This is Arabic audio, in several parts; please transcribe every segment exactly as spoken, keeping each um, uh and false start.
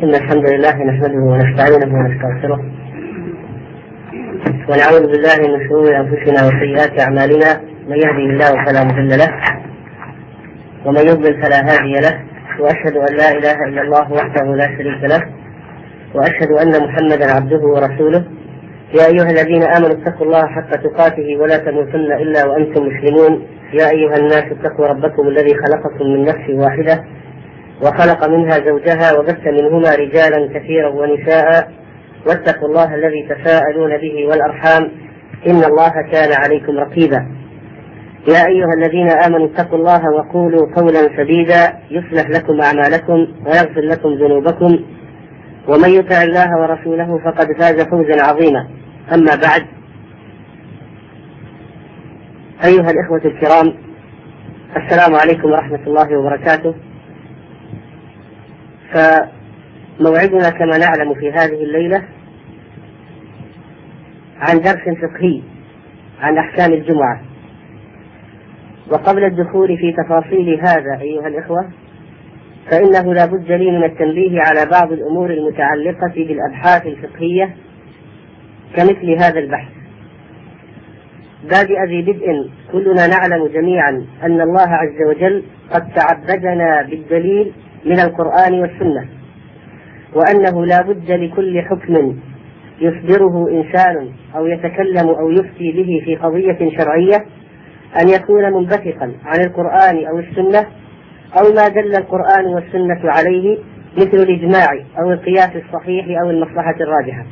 إن الحمد لله نحمده ونستعينه ونستغفره ونعوذ بالله من شرور أنفسنا وسيئات أعمالنا، من يهده الله فلا مضل له ومن يضلل فلا هادي له، وأشهد أن لا إله إلا الله وحده لا شريك له، وأشهد أن محمدا عبده ورسوله. يا أيها الذين آمنوا اتقوا الله حق تقاته ولا تموتن إلا وأنتم مسلمون. يا أيها الناس اتقوا ربكم الذي خلقكم من نفس واحدة وخلق منها زوجها وبث منهما رجالا كثيرا ونساء، واتقوا الله الذي تساءلون به والأرحام إن الله كان عليكم رقيبا. يا أيها الذين آمنوا اتقوا الله وقولوا قولا سديدا يصلح لكم أعمالكم ويغفر لكم ذنوبكم، ومن يطع الله ورسوله فقد فاز فوزا عظيما. أما بعد، أيها الإخوة الكرام، السلام عليكم ورحمة الله وبركاته. فموعدنا كما نعلم في هذه الليلة عن درس فقهي عن أحكام الجمعة. وقبل الدخول في تفاصيل هذا أيها الإخوة، فإنه لا بد لي من التنبيه على بعض الأمور المتعلقة بالأبحاث الفقهية كمثل هذا البحث. بادئ ذي بدء، كلنا نعلم جميعا أن الله عز وجل قد تعبدنا بالدليل من القرآن والسنة، وأنه لا بد لكل حكم يصدره إنسان أو يتكلم أو يفتي به في قضية شرعية أن يكون منبثقا عن القرآن أو السنة أو ما دل القرآن والسنة عليه، مثل الإجماع أو القياس الصحيح أو المصلحة الراجحة.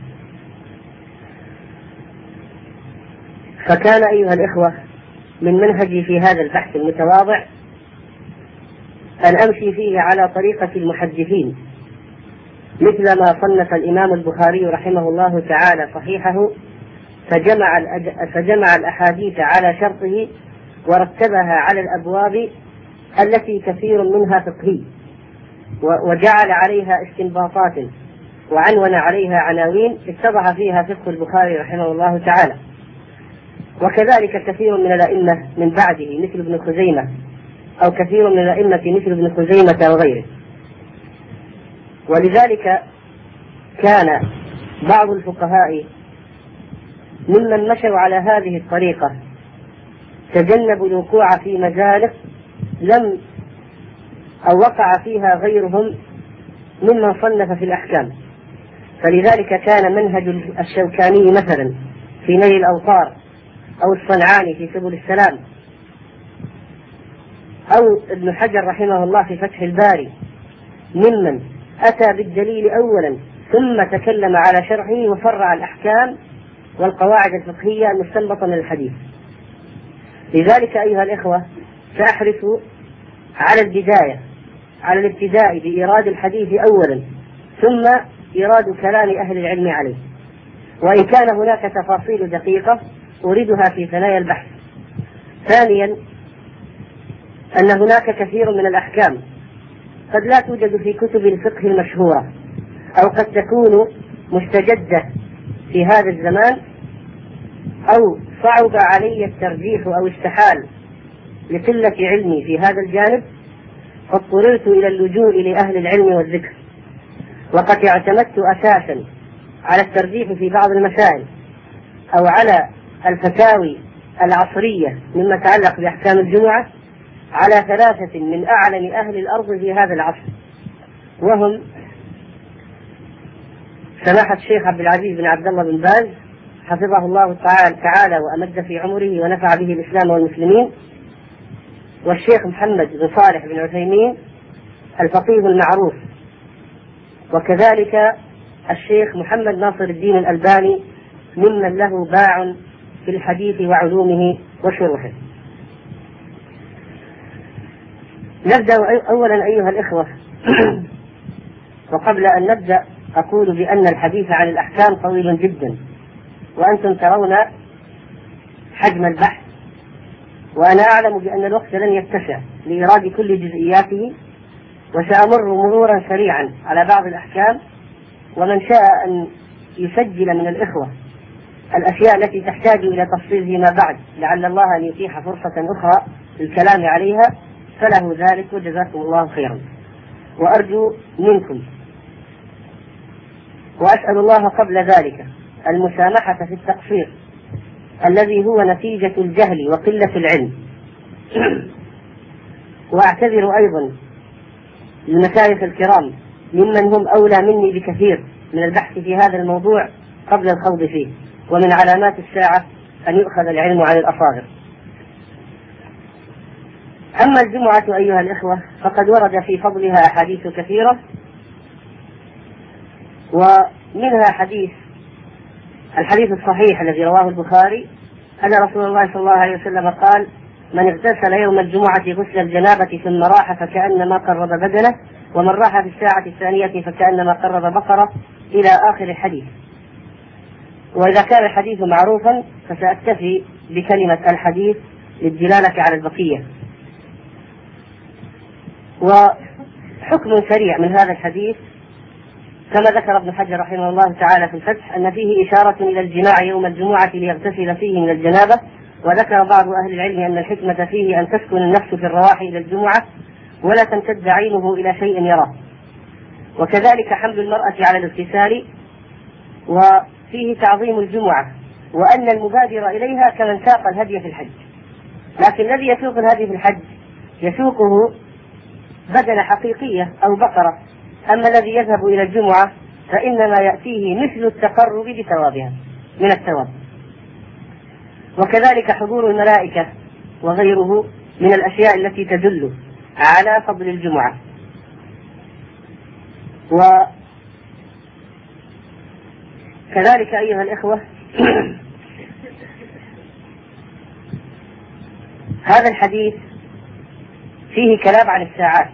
فكان أيها الإخوة من منهجي في هذا البحث المتواضع أن أمشي فيه على طريقة المحدثين، مثل ما صنف الإمام البخاري رحمه الله تعالى صحيحه فجمع, الأد... فجمع الأحاديث على شرطه ورتبها على الأبواب التي كثير منها فقهي، وجعل عليها استنباطات وعنون عليها عناوين اتضح فيها فقه البخاري رحمه الله تعالى. وكذلك كثير من الأئمة من بعده مثل ابن خزيمة، أو كثير من الأئمة مثل ابن خزيمة وغيره. ولذلك كان بعض الفقهاء ممن مشوا على هذه الطريقة تجنبوا الوقوع في مزالق لم أو وقع فيها غيرهم ممن صنف في الأحكام. فلذلك كان منهج الشوكاني مثلا في نيل الأوطار، أو الصنعاني في سبل السلام، أو ابن حجر رحمه الله في فتح الباري، ممن أتى بالدليل أولا ثم تكلم على شرعه وفرع الأحكام والقواعد الفقهية المستنبطة من الحديث. لذلك أيها الإخوة سأحرص على البداية على الابتداء بإيراد الحديث أولا ثم إيراد كلام أهل العلم عليه، وإن كان هناك تفاصيل دقيقة أريدها في ثنايا البحث. ثانيا، أن هناك كثير من الأحكام قد لا توجد في كتب الفقه المشهورة، أو قد تكون مستجدة في هذا الزمان، أو صعب علي الترجيح أو استحال لقلة علمي في هذا الجانب، فاضطررت إلى اللجوء لأهل العلم والذكر. وقد اعتمدت أساسا على الترجيح في بعض المسائل أو على الفتاوي العصرية مما يتعلق بأحكام الجمعة على ثلاثة من أعلم أهل الأرض في هذا العصر، وهم سماحة الشيخ عبد العزيز بن عبد الله بن باز حفظه الله تعالى وأمد في عمره ونفع به الإسلام والمسلمين، والشيخ محمد بن صالح بن عثيمين الفقيه المعروف، وكذلك الشيخ محمد ناصر الدين الألباني ممن له باع في الحديث وعلومه وشروحه. نبدأ أولا أيها الإخوة. وقبل أن نبدأ أقول بأن الحديث عن الأحكام طويل جدا، وأنتم ترون حجم البحث، وأنا أعلم بأن الوقت لن يتسع لإيراد كل جزئياته، وسأمر مرورا سريعا على بعض الأحكام. ومن شاء أن يسجل من الإخوة الأشياء التي تحتاج إلى تفصيل فيما بعد لعل الله أن يتيح فرصة أخرى للكلام عليها فله ذلك، وجزاكم الله خيرا. وأرجو منكم وأسأل الله قبل ذلك المسامحة في التقصير الذي هو نتيجة الجهل وقلة العلم. وأعتذر أيضا للمشايخ الكرام ممن هم أولى مني بكثير من البحث في هذا الموضوع قبل الخوض فيه. ومن علامات الساعة أن يؤخذ العلم عن الأصاغر. أما الجمعة أيها الإخوة فقد ورد في فضلها أحاديث كثيرة، ومنها حديث الحديث الصحيح الذي رواه البخاري أن رسول الله صلى الله عليه وسلم قال: من اغتسل يوم الجمعة غسل الجنابة ثم راح فكأنما قرب بدنه، ومن راح في الساعة الثانية فكأنما قرب بقرة، إلى آخر الحديث. وإذا كان الحديث معروفا فسأكتفي بكلمة الحديث للدلالة على البقية. وحكم سريع من هذا الحديث كما ذكر ابن حجر رحمه الله تعالى في الفتح أن فيه إشارة إلى الجماع يوم الجمعة ليغتسل فيه من الجنابة. وذكر بعض أهل العلم أن الحكمة فيه أن تسكن النفس في الرواح إلى الجمعة ولا تمتد عينه إلى شيء يراه. وكذلك حمل المرأة على الاغتسال، وفيه تعظيم الجمعة، وأن المبادر إليها كمن ساق الهدي في الحج. لكن الذي يسوق الهدي في الحج يسوقه بدنة حقيقية أو بقرة، أما الذي يذهب إلى الجمعة فإنما يأتيه مثل التقرب بثوابها من الثواب. وكذلك حضور الملائكة وغيره من الأشياء التي تدل على فضل الجمعة. وكذلك أيها الإخوة هذا الحديث فيه كلام عن الساعات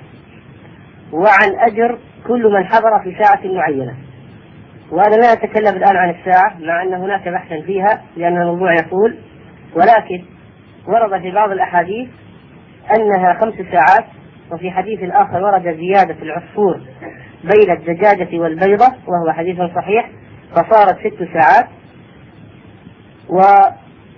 وعن أجر كل من حضر في ساعة معينة. وأنا لا أتكلم الآن عن الساعة مع أن هناك بحثا فيها لأن الموضوع يطول، ولكن ورد في بعض الأحاديث أنها خمس ساعات، وفي حديث آخر ورد زيادة العصفور بين الدجاجة والبيضة وهو حديث صحيح فصارت ست ساعات. وهذه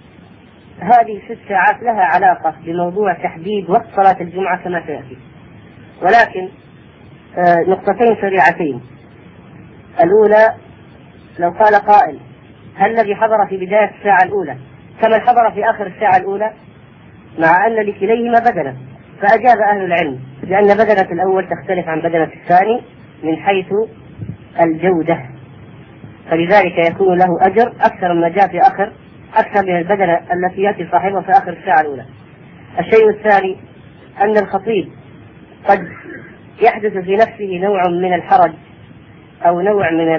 ست ساعات لها علاقة بموضوع تحديد وقت صلاة الجمعة كما سيأتي. ولكن آه نقطتين سريعتين. الأولى: لو قال قائل هل الذي حضر في بداية الساعة الأولى كمن حضر في آخر الساعة الأولى، مع أن لكليهما بدنة؟ فأجاب أهل العلم لأن بدنة الأول تختلف عن بدنة الثاني من حيث الجودة، فلذلك يكون له أجر أكثر مما جاء في آخر أكثر من البدنة التي يأتي صاحبها في آخر الساعة الأولى. الشيء الثاني أن الخطيب قد يحدث في نفسه نوع من الحرج أو نوع من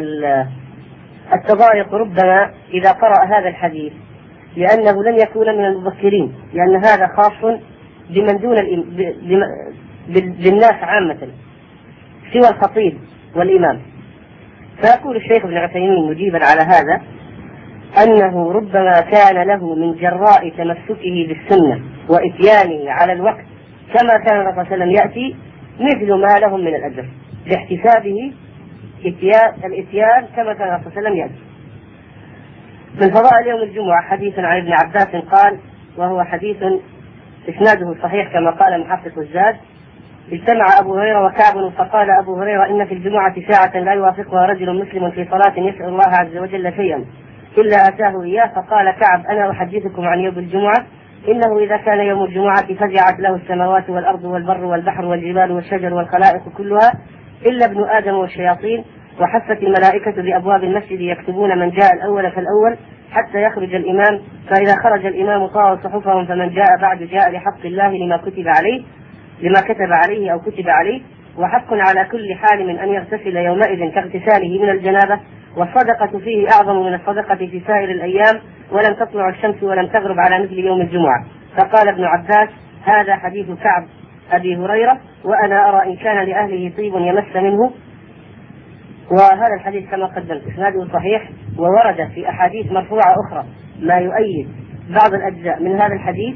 التضايق ربما إذا قرأ هذا الحديث، لأنه لن يكون من المبكرين، لأن هذا خاص بمن دون بالناس عامة سوى الخطيب والإمام. فيقول الشيخ ابن عثيمين مجيبا على هذا أنه ربما كان له من جراء تمسكه بالسنة وإتيانه على الوقت كما كان الرسول صلى الله عليه وسلم يأتي مثل ما لهم من الأجر باحتسابه الإتيان كما كان الرسول صلى الله عليه وسلم يأتي. من فضائل يوم الجمعة حديث عن ابن عباس قال، وهو حديث إسناده صحيح كما قال محقق الزاد: اجتمع أبو هريرة وكعب فقال أبو هريرة: إن في الجمعة ساعة لا يوافقها رجل مسلم في صلاة يسأل الله عز وجل شيئا إلا أتاه إياه. فقال كعب: أنا أحدثكم عن يوم الجمعة، إنه إذا كان يوم الجمعة فزعت له السماوات والأرض والبر والبحر والجبال والشجر والخلائق كلها إلا ابن آدم والشياطين، وحفت الملائكة بأبواب المسجد يكتبون من جاء الأول فالأول حتى يخرج الإمام، فإذا خرج الإمام طاوا صحفهم، فمن جاء بعد جاء لحق الله لما كتب عليه لما كتب عليه أو كتب عليه. وحق على كل حال من أن يغتسل يومئذ كاغتساله من الجنابة، والصدقة فيه أعظم من الصدقة في سائر الأيام، ولم تطلع الشمس ولم تغرب على مثل يوم الجمعة. فقال ابن عباس: هذا حديث كعب أبي هريرة، وأنا أرى إن كان لأهله طيب يمس منه. وهذا الحديث كما قدمت إسناده صحيح، وورد في أحاديث مرفوعة أخرى ما يؤيد بعض الأجزاء من هذا الحديث.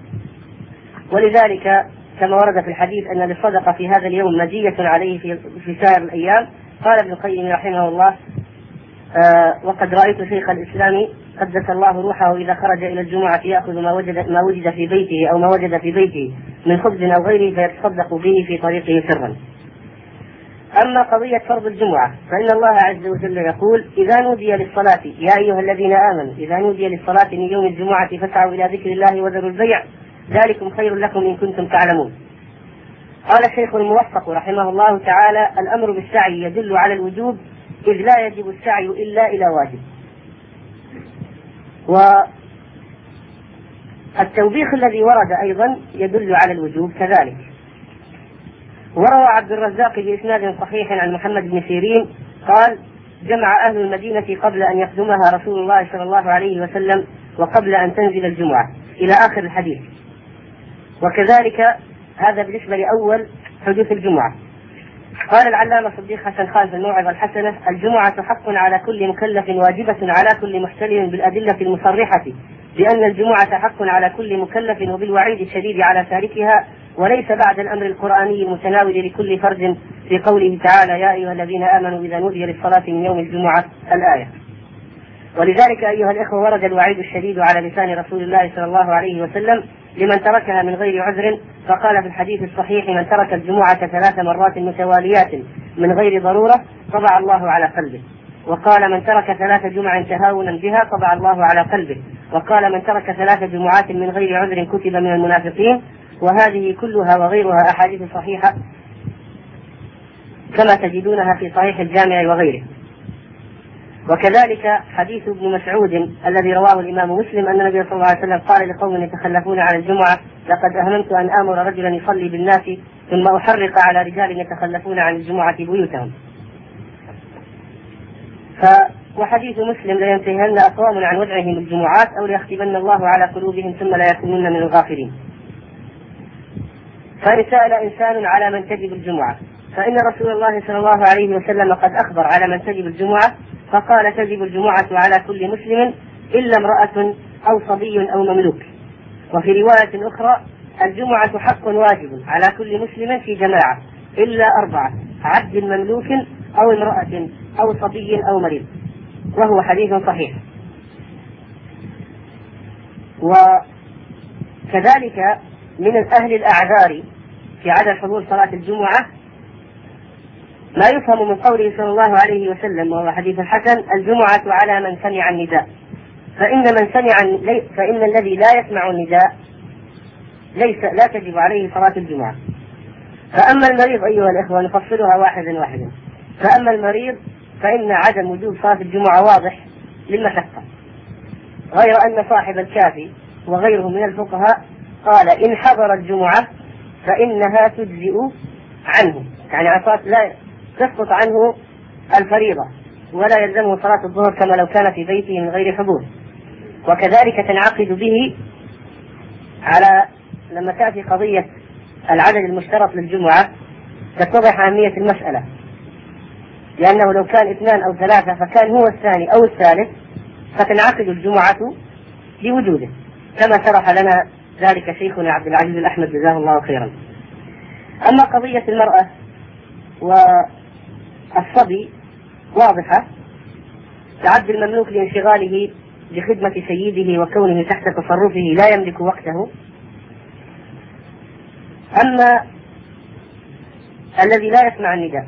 ولذلك كما ورد في الحديث أن للصدقة في هذا اليوم مزية عليه في, في سائر الأيام. قال ابن القيم رحمه الله: آه وقد رأيت شيخ الإسلام قدس الله روحه إذا خرج إلى الجمعة يأخذ ما وجد, ما وجد في بيته أو ما وجد في بيته من خبز أو غيره فيتصدق به في طريقه سرا. أما قضية فرض الجمعة فإن الله عز وجل يقول: إذا نودي للصلاة يا أيها الذين آمنوا إذا نودي للصلاة من يوم الجمعة فاسعوا إلى ذكر الله وذروا البيع ذلكم خير لكم إن كنتم تعلمون. قال الشيخ الموفق رحمه الله تعالى: الأمر بالسعي يدل على الوجوب، إذ لا يجب السعي إلا إلى واجب. والتوبيخ الذي ورد أيضا يدل على الوجوب كذلك. وروى عبد الرزاق بإسناد صحيح عن محمد بن سيرين قال: جمع أهل المدينة قبل أن يقدمها رسول الله صلى الله عليه وسلم وقبل أن تنزل الجمعة، إلى آخر الحديث. وكذلك هذا بالنسبة لأول حدوث الجمعة. قال العلامة صديق حسن خان في الموعظة الحسنة: الجمعة حق على كل مكلف واجبة على كل محتلم بالأدلة المصرحة بأن الجمعة حق على كل مكلف وبالوعيد الشديد على تاركها، وليس بعد الأمر القرآني المتناول لكل فرد في قوله تعالى: يا أيها الذين آمنوا إذا نودي للصلاة من يوم الجمعة الآية. ولذلك أيها الإخوة ورد الوعيد الشديد على لسان رسول الله صلى الله عليه وسلم لمن تركها من غير عذر، فقال في الحديث الصحيح: من ترك الجمعة ثلاث مرات متواليات من غير ضرورة طبع الله على قلبه. وقال: من ترك ثلاث جمع تهاونا بها طبع الله على قلبه. وقال: من ترك ثلاث جمعات من غير عذر كتب من المنافقين. وهذه كلها وغيرها أحاديث صحيحة كما تجدونها في صحيح الجامع وغيره. وكذلك حديث ابن مسعود الذي رواه الإمام مسلم أن النبي صلى الله عليه وسلم قال لقوم يتخلفون عن الجمعة: لقد أهممت أن آمر رجلا يصلي بالناس ثم أحرق على رجال يتخلفون عن الجمعة بيوتهم. ف وحديث مسلم: لينتهين أقوام عن ودعهم الجمعات أو ليختمن الله على قلوبهم ثم لا يكونون من الغافلين. فإن سأل إنسان على من تجب الجمعة فإن رسول الله صلى الله عليه وسلم قد أخبر على من تجب الجمعة فقال: تجب الجمعة على كل مسلم إلا امرأة أو صبي أو مملوك. وفي رواية أخرى: الجمعة حق واجب على كل مسلم في جماعة إلا أربعة: عبد مملوك أو امرأة أو صبي أو مريض. وهو حديث صحيح. وكذلك من أهل الأعذار في عدم حضور صلاة الجمعة ما يفهم من قوله صلى الله عليه وسلم وهو حديث حسن: الجمعة على من سمع النداء، فإن من سمع فإن الذي لا يسمع النداء ليس لا تجب عليه صلاة الجمعة. فأما المريض أيها الإخوة نفصلها واحدا واحدا. فأما المريض فإن عدم وجوب صلاة الجمعة واضح للمشقة، غير أن صاحب الكافي وغيره من الفقهاء قال: إن حضر الجمعة فإنها تجزئ عنه، يعني عصات لا تسقط عنه الفريضة ولا يلزمه صلاة الظهر كما لو كان في بيته من غير حضور. وكذلك تنعقد به على لما تأتي قضية العدد المشترط للجمعة تتضح أهمية المسألة، لأنه لو كان اثنان أو ثلاثة فكان هو الثاني أو الثالث فتنعقد الجمعة بوجوده، كما شرح لنا ذلك شيخنا عبد العزيز الأحمد جزاه الله خيرا. أما قضية المرأة والصبي واضحة: تعد المملوك لانشغاله بخدمة سيده وكونه تحت تصرفه لا يملك وقته. أما الذي لا يسمع النداء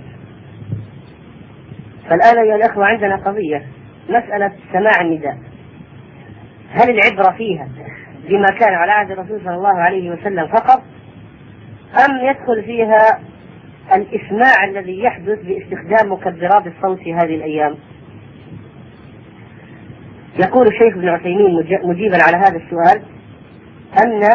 فالآن يا الأخوة عندنا قضية مسألة سماع النداء، هل العبرة فيها بما كان على عهد الرسول صلى الله عليه وسلم فقط، أم يدخل فيها الإسماع الذي يحدث باستخدام مكبرات الصوت في هذه الأيام؟ يقول الشيخ ابن عثيمين مجيبا على هذا السؤال أن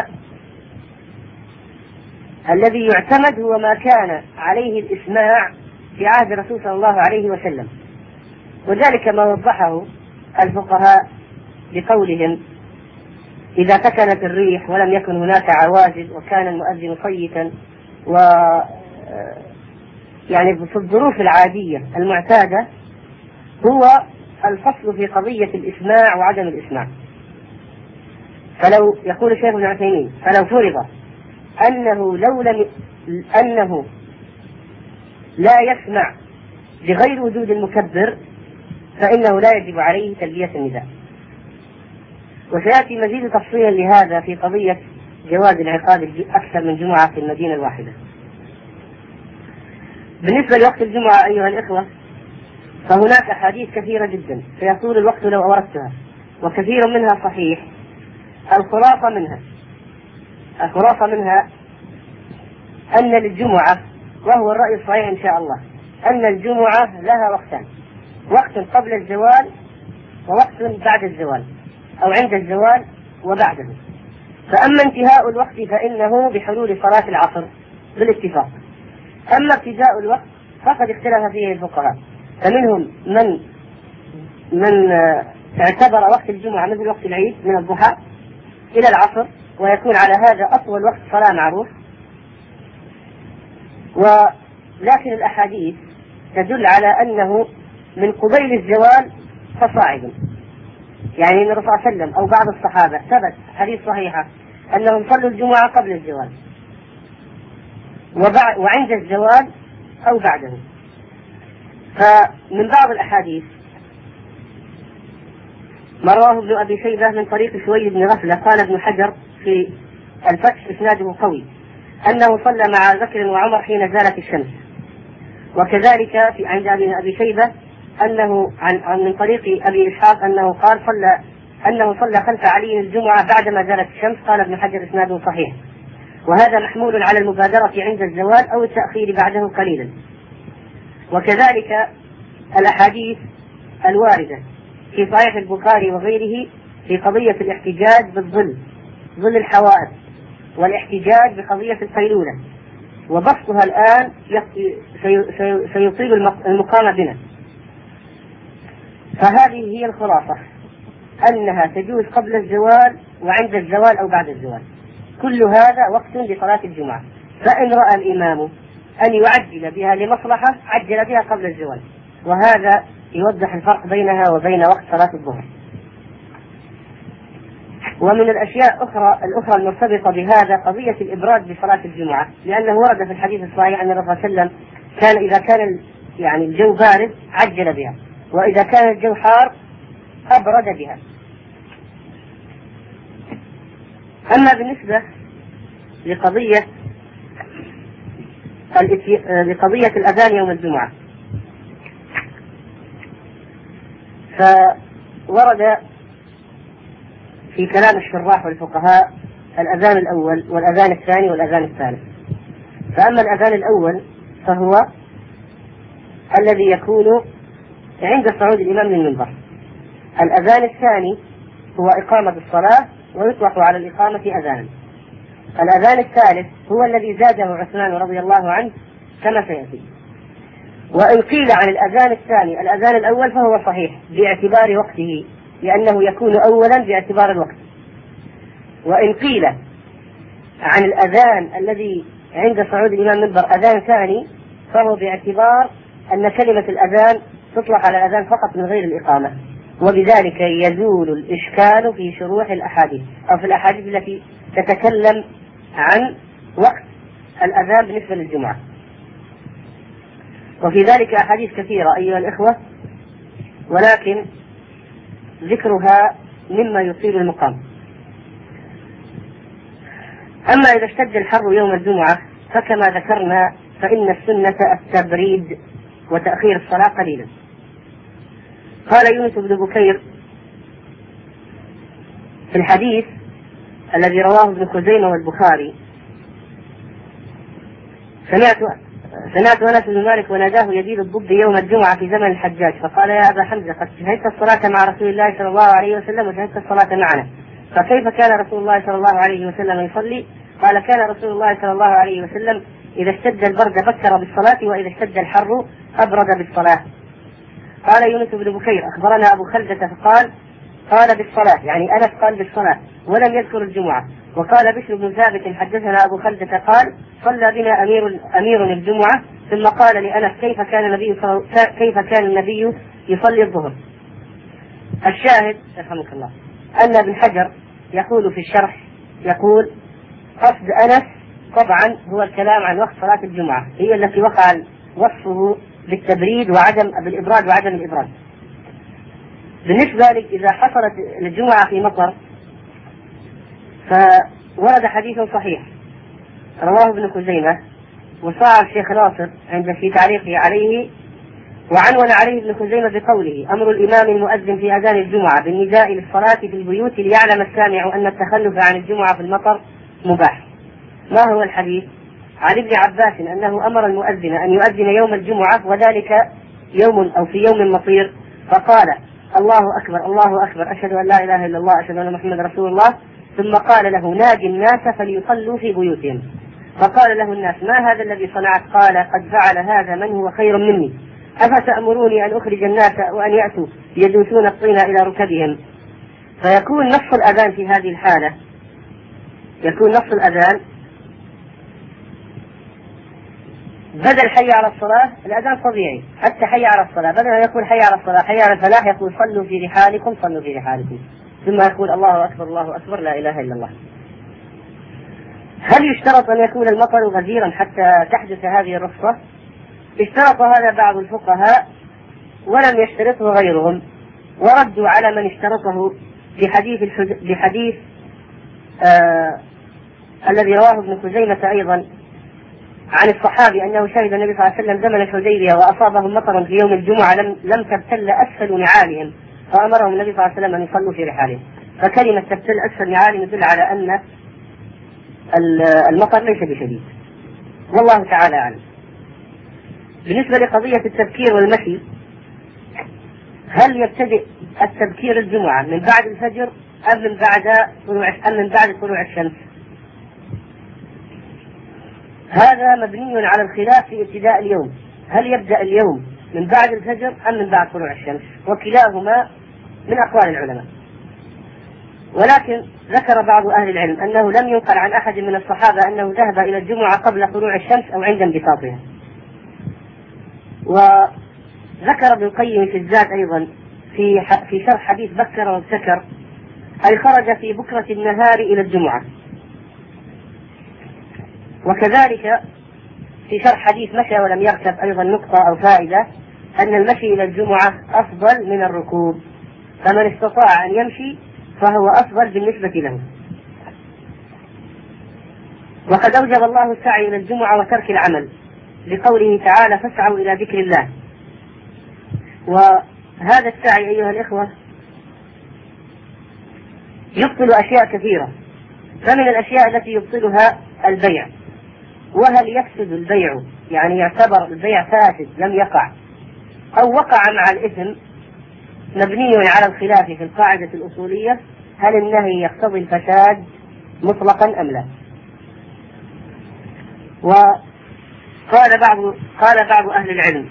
الذي يعتمد هو ما كان عليه الإسماع في عهد الرسول صلى الله عليه وسلم، وذلك ما وضحه الفقهاء بقولهم: إذا سكنت الريح ولم يكن هناك عوازل وكان المؤذن صيتا و يعني في الظروف العادية المعتادة هو الفصل في قضية الإسماع وعدم الإسماع. فلو يقول الشيخ ابن عثيمين: فلو فرض أنه لو لم أنه لا يسمع بغير وجود المكبر فإنه لا يجب عليه تلبية النداء. وسيأتي مزيد تفصيلا لهذا في قضية جواز انعقاد أكثر من جمعة في المدينة الواحدة. بالنسبة لوقت الجمعة أيها الإخوة، فهناك أحاديث كثيرة جدا سيطول الوقت لو أوردتها، وكثير منها صحيح. الخلاصة منها الخلاصة منها أن للجمعة، وهو الرأي الصحيح إن شاء الله، أن الجمعة لها وقتان: وقت قبل الزوال ووقت بعد الزوال، أو عند الزوال وبعده. فأما انتهاء الوقت فإنه بحلول صلاة العصر بالاتفاق. أما ابتداء الوقت فقد اختلف فيه الفقهاء، فمنهم من من اعتبر وقت الجمعة مثل وقت العيد من الضحى إلى العصر، ويكون على هذا أطول وقت صلاة معروف. ولكن الأحاديث تدل على أنه من قبيل الزوال فصاعدا، يعني أن الرسول صلى الله عليه وسلم أو بعض الصحابة ثبت حديث صحيحة أنهم صلوا الجمعة قبل الزوال وعند الزوال أو بعده. فمن بعض الأحاديث ما رواه ابن أبي شيبة من طريق شوي بن غفلة، قال ابن حجر في الفتح إسناده قوي، أنه صلى مع بكر وعمر حين زالت الشمس. وكذلك في عند أبي شيبة أنه عن, عن من طريق أبي إسحاق أنه قال صلى أنه صلى خلف علي الجمعة بعدما زالت الشمس. قال ابن حجر إسناده صحيح، وهذا محمول على المبادرة عند الزوال أو التأخير بعده قليلا. وكذلك الأحاديث الواردة في صحيح البخاري وغيره في قضية الاحتجاج بالظل، ظل الحوائط، والاحتجاج بقضية القيلولة، وبسطها الآن سيطيل المقام بنا. فهذه هي الخلاصة، أنها تجوز قبل الزوال وعند الزوال أو بعد الزوال، كل هذا وقت لصلاة الجمعة. فإن رأى الإمام أن يعجل بها لمصلحة عجل بها قبل الزوال، وهذا يوضح الفرق بينها وبين وقت صلاة الظهر. ومن الأشياء أخرى الأخرى المرتبطة بهذا قضية الإبراد بصلاة الجمعة، لأنه ورد في الحديث الصحيح أن الرسول صلى الله عليه وسلم كان إذا كان يعني الجو بارد عجل بها، وإذا كان الجو حار أبرد بها. أما بالنسبة لقضية لقضية الأذان يوم الجمعة، فورد في كلام الشراح والفقهاء الأذان الأول والأذان الثاني والأذان الثالث. فأما الأذان الأول فهو الذي يكون عند صعود الإمام من المنبر. الأذان الثاني هو إقامة الصلاة ويطلق على الإقامة أذانا. الأذان الثالث هو الذي زاده عثمان رضي الله عنه كما سيأتي. وإن قيل عن الأذان الثاني الأذان الأول فهو صحيح باعتبار وقته، لأنه يكون أولا باعتبار الوقت. وإن قيل عن الأذان الذي عند صعود الإمام منبر أذان ثاني فهو باعتبار أن كلمة الأذان تطلق على الأذان فقط من غير الإقامة، وبذلك يزول الإشكال في شروح الأحاديث أو في الأحاديث التي تتكلم عن وقت الأذان بالنسبة للجمعة. وفي ذلك أحاديث كثيرة أيها الإخوة، ولكن ذكرها مما يطيل المقام. أما إذا اشتد الحر يوم الجمعة فكما ذكرنا فإن السنة التبريد وتأخير الصلاة قليلا. قال يونس بن بكير في الحديث الذي رواه ابن خزيمة والبخاري: سمعت سمعت أنس بن مالك وناداه يزيد الضب يوم الجمعة في زمن الحجاج فقال: يا أبا حمزة، قد شهدت الصلاة مع رسول الله صلى الله عليه وسلم وشهدت الصلاة معنا، فكيف كان رسول الله صلى الله عليه وسلم يصلي؟ قال: كان رسول الله صلى الله عليه وسلم إذا اشتد البرد بكر بالصلاة، وإذا اشتد الحر أبرد بالصلاة. قال يونس بن بكير: أخبرنا أبو خلدة فقال: قال بالصلاة، يعني أنس قال بالصلاة ولم يذكر الجمعة. وقال بشر بن ثابت: حدثنا أبو خلدة قال: صلى بنا أمير أمير الجمعة، ثم قال لأنس: كيف كان النبي كيف كان النبي يصلي الظهر. الشاهد رحمك الله أن ابن حجر يقول في الشرح، يقول: قصد أنس طبعا هو الكلام عن وقت صلاة الجمعة، هي التي وقع وصفه بالتبريد وعدم بالإبراد وعدم الإبراد. بالنسبة لك إذا حصلت الجمعة في مطر فورد حديث صحيح رواه ابن خزيمة وصاع الشيخ ناصر عند في تعليقه عليه وعنون عليه ابن خزيمة بقوله: أمر الإمام المؤذن في أذان الجمعة بالنداء للصلاة في البيوت ليعلم السامع أن التخلف عن الجمعة في المطر مباح. ما هو الحديث؟ عن ابن عباس أنه أمر المؤذن أن يؤذن يوم الجمعة وذلك يوم أو في يوم مطير، فقال: الله أكبر الله أكبر أشهد أن لا إله إلا الله أشهد أن محمد رسول الله، ثم قال له: نادي الناس فليصلوا في بيوتهم. فقال له الناس: ما هذا الذي صنعت؟ قال: قد فعل هذا من هو خير مني، أفتأمروني أن أخرج الناس وأن يأتوا يدوسون الطين إلى ركبهم؟ فيكون نص الأذان في هذه الحالة يكون نص الأذان بدل حي على الصلاة، الأذان طبيعي حتى حي على الصلاة، بدل أن يقول حي على الصلاة حي على الفلاح يقول صلوا في رحالكم صلوا في رحالكم، ثم يقول الله أكبر الله أكبر لا إله إلا الله. هل يشترط أن يكون المطر غزيرا حتى تحدث هذه الرخصة؟ اشترط هذا بعض الفقهاء ولم يشترطه غيرهم، وردوا على من اشترطه بحديث الحج... بحديث آه... الذي رواه ابن خزيمة أيضا عن الصحابي أنه شهد النبي صلى الله عليه وسلم زمن الحديبية وأصابهم مطر في يوم الجمعة لم, لم تبتل أسفل نعالهم، فأمرهم النبي صلى الله عليه وسلم أن يصلوا في رحالهم. فكلمة تبتل أسفل نعالهم يدل على أن المطر ليس بشديد، والله تعالى أعلم. بالنسبة لقضية التبكير والمشي، هل يبتدئ التبكير الجمعة من بعد الفجر أم من بعد طلوع أم من بعد طلوع الشمس؟ هذا مبني على الخلاف في ابتداء اليوم، هل يبدأ اليوم من بعد الفجر أم من بعد طلوع الشمس؟ وكلاهما من أقوال العلماء. ولكن ذكر بعض أهل العلم أنه لم ينقل عن أحد من الصحابة أنه ذهب إلى الجمعة قبل طلوع الشمس أو عند انبساطها. وذكر ابن القيم في الزاد أيضا في في شرح حديث بكر وابتكر، أي خرج في بكرة النهار إلى الجمعة. وكذلك في شرح حديث مشى ولم يركب أيضا نقطة أو فائدة أن المشي إلى الجمعة أفضل من الركوب، فمن استطاع أن يمشي فهو أفضل بالنسبة له. وقد أوجب الله السعي إلى الجمعة وترك العمل لقوله تعالى: فاسعوا إلى ذكر الله. وهذا السعي أيها الإخوة يبطل أشياء كثيرة، فمن الأشياء التي يبطلها البيع. وهل يفسد البيع يعني يعتبر البيع فاسد لم يقع أو وقع مع الإثم؟ مبني على الخلاف في القاعدة الأصولية، هل النهي يقتضي الفساد مطلقا أم لا؟ وقال بعض قال بعض أهل العلم: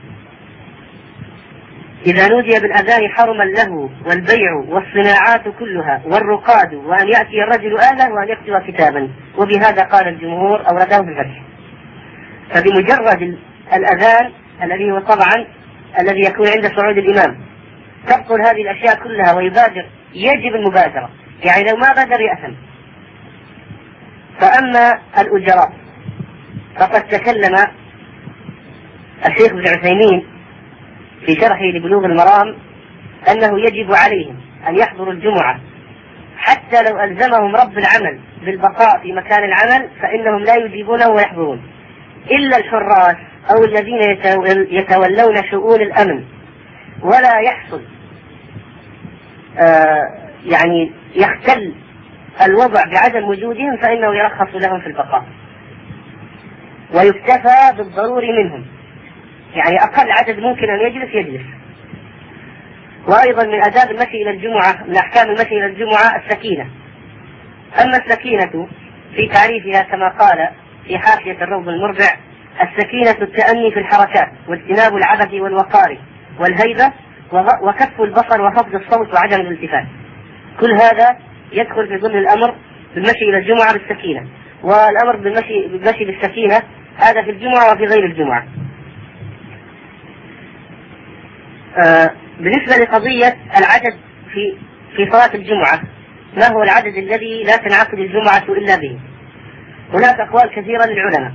إذا نودي بالأذان حرم اللهو والبيع والصناعات كلها والرقاد، وأن يأتي الرجل أهله وأن يكتب كتابا. وبهذا قال الجمهور أورده في الفتح. فبمجرد الأذان الذي هو طبعا الذي يكون عند صعود الإمام تبطل هذه الأشياء كلها ويبادر، يجب المبادرة، يعني لو ما بادر يأثم. فأما الأجراء فقد تكلم الشيخ ابن عثيمين في شرحه لبلوغ المرام أنه يجب عليهم أن يحضروا الجمعة حتى لو ألزمهم رب العمل بالبقاء في مكان العمل فإنهم لا يجيبونه ويحضرون، إلا الحراس أو الذين يتولون شؤون الأمن، ولا يحصل آه يعني يختل الوضع بعدم وجودهم فإنه يرخص لهم في البقاء، ويكتفى بالضروري منهم، يعني أقل عدد ممكن أن يجلس يجلس. وأيضا من آداب المشي إلى الجمعة، من أحكام المشي إلى الجمعة السكينة. أما السكينة في تعريفها كما قال في حاشية الروض المربع: السكينة التأني في الحركات واجتناب العبث والوقار والهيبة وكف البصر وخفض الصوت وعدم الالتفات. كل هذا يدخل في ضمن الأمر بالمشي إلى الجمعة بالسكينة. والأمر بالمشي, بالمشي بالسكينة هذا في الجمعة وفي غير الجمعة. آه بالنسبة لقضية العدد في في صلاة الجمعة، ما هو العدد الذي لا تنعقد الجمعة إلا به؟ هناك أقوال كثيرة للعلماء.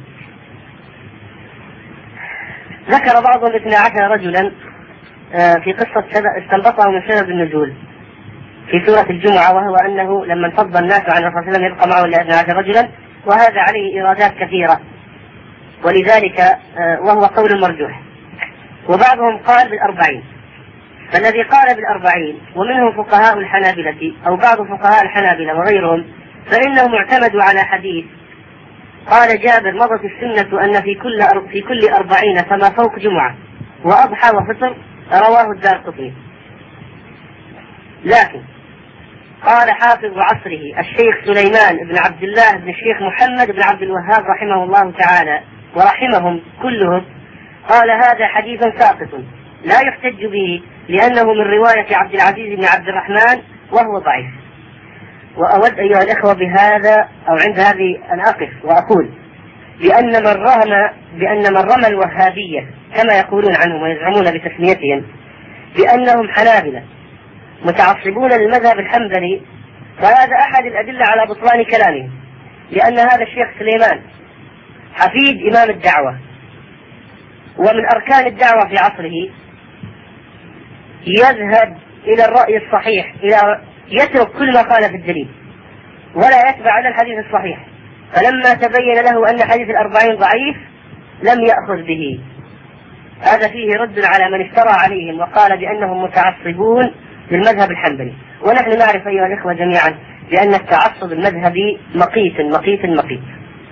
ذكر بعضهم اثنا عشر رجلا في قصة استنبطه من سبب النزول في سورة الجمعة، وهو أنه لما انفض الناس عن الرسول صلى الله عليه وسلم يبقى معه إلا اثنا عشر رجلا، وهذا عليه إيرادات كثيرة ولذلك وهو قول مرجوح. وبعضهم قال بالأربعين، فالذي قال بالأربعين ومنهم فقهاء الحنابلة أو بعض فقهاء الحنابلة وغيرهم، فإنهم اعتمدوا على حديث قال جابر مضت السنة أن في كل في كل أربعين فما فوق جمعة وأضحى وفطر، رواه الدارقطني. لكن قال حافظ عصره الشيخ سليمان بن عبد الله بن الشيخ محمد بن عبد الوهاب رحمه الله تعالى ورحمهم كلهم، قال هذا حديث ساقط لا يحتج به لأنه من رواية عبد العزيز بن عبد الرحمن وهو ضعيف. وأود أيها الإخوة بهذا أو عند هذه أن أقف وأقول بأن من رمى بأن من رمى الوهابية كما يقولون عنهم ويزعمون بتسميتهم بأنهم حنابلة متعصبون للمذهب الحنبلي، فهذا أحد الأدلة على بطلان كلامهم، لأن هذا الشيخ سليمان حفيد إمام الدعوة ومن أركان الدعوة في عصره، يذهب إلى الرأي الصحيح، إلى يترك كل ما قال في الدليل ولا يتبع إلى الحديث الصحيح، فلما تبين له أن حديث الأربعين ضعيف لم يأخذ به. هذا فيه رد على من افترى عليهم وقال بأنهم متعصبون للمذهب الحنبلي، ونحن نعرف أيها الإخوة جميعا بأن التعصب المذهبي مقيت مقيت مقيت.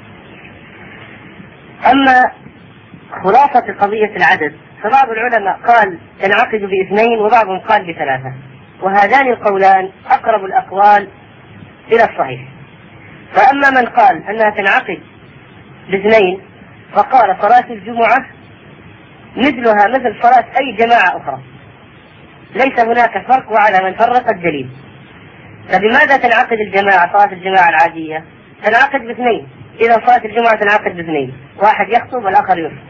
أما خلاصة قضية العدد، فبعض العلماء قال تنعقد باثنين وبعضهم قال بثلاثة، وهذان القولان أقرب الأقوال إلى الصحيح. فأما من قال أنها تنعقد باثنين فقال صلاة الجمعة مثلها مثل صلاة أي جماعة أخرى، ليس هناك فرق، وعلى من فرق الدليل. فبماذا تنعقد الجماعة صلاة الجماعة العادية؟ تنعقد باثنين، إذا صلاة الجمعة تنعقد باثنين، واحد يخطب والآخر يخطب.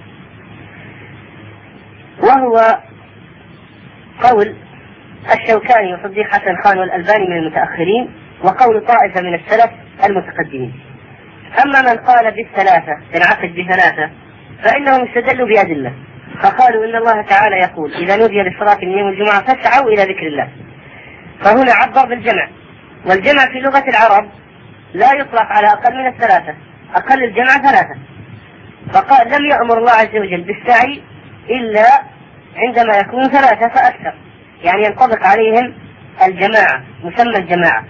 وهو قول الشوكاني وصديق حسن خان والألباني من المتأخرين، وقول طائفة من السلف المتقدمين. أما من قال بالثلاثة تنعقد بثلاثة فإنهم استدلوا بأدلة، فقالوا إن الله تعالى يقول إذا نودي للصلاة من يوم الجمعة فاسعوا إلى ذكر الله، فهنا عبر بالجمع، والجمع في لغة العرب لا يطلق على أقل من الثلاثة، أقل الجمع ثلاثة، فقال لم يأمر الله عز وجل بالسعي إلا عندما يكون ثلاثة فأكثر، يعني ينطبق عليهم الجماعة، مسمى الجماعة.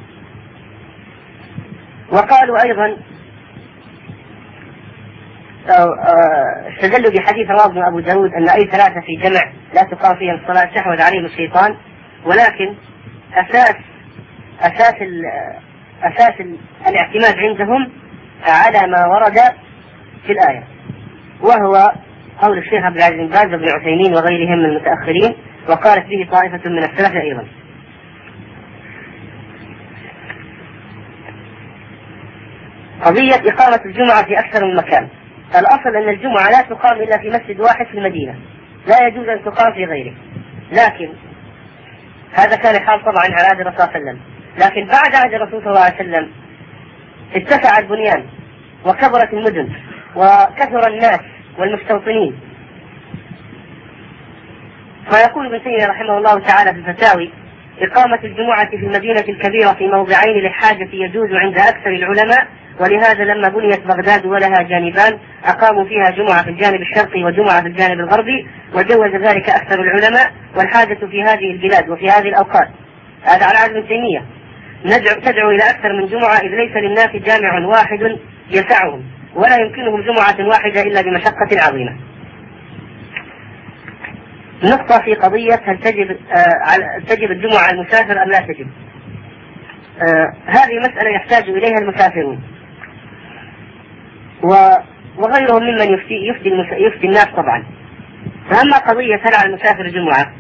وقالوا أيضا استدلوا بحديث رواه ابن أبو داود أن أي ثلاثة في جمع لا تقام فيها الصلاة تحوذ عليهم الشيطان، ولكن أساس أساس ال أساس ال الاعتماد عندهم على ما ورد في الآية، وهو قول الشيخ عبد العزيز بن باز وابن عثيمين وغيرهم من المتأخرين، وقالت به طائفة من السلف أيضا. قضية إقامة الجمعة في أكثر من مكان، الأصل أن الجمعة لا تقام إلا في مسجد واحد في المدينة، لا يجوز أن تقام في غيره، لكن هذا كان الحال طبعا على عهد الرسول صلى الله عليه وسلم. لكن بعد عهد الرسول صلى الله عليه وسلم اتسع البنيان وكبرت المدن وكثر الناس والمستوطنين، فيقول ابن تيمية رحمه الله تعالى في الفتاوي إقامة الجمعة في المدينة الكبيرة في موضعين للحاجة يجوز عند أكثر العلماء، ولهذا لما بنيت بغداد ولها جانبان أقاموا فيها جمعة في الجانب الشرقي وجمعة في الجانب الغربي، وجوز ذلك أكثر العلماء، والحاجة في هذه البلاد وفي هذه الأوقات. هذا على عهد ابن تيمية. ندعو تدعو إلى أكثر من جمعة إذ ليس للناس جامع واحد يسعهم، ولا يمكنهم جمعة واحدة إلا بمشقة عظيمة. نقطة في قضية هل تجب آه تجب الجمعة على المسافر أم لا تجب. آه هذه مسألة يحتاج إليها المسافرون وغيرهم ممن يفتي يفتي, يفتي الناس طبعا. فأما قضية هل على المسافر جمعة،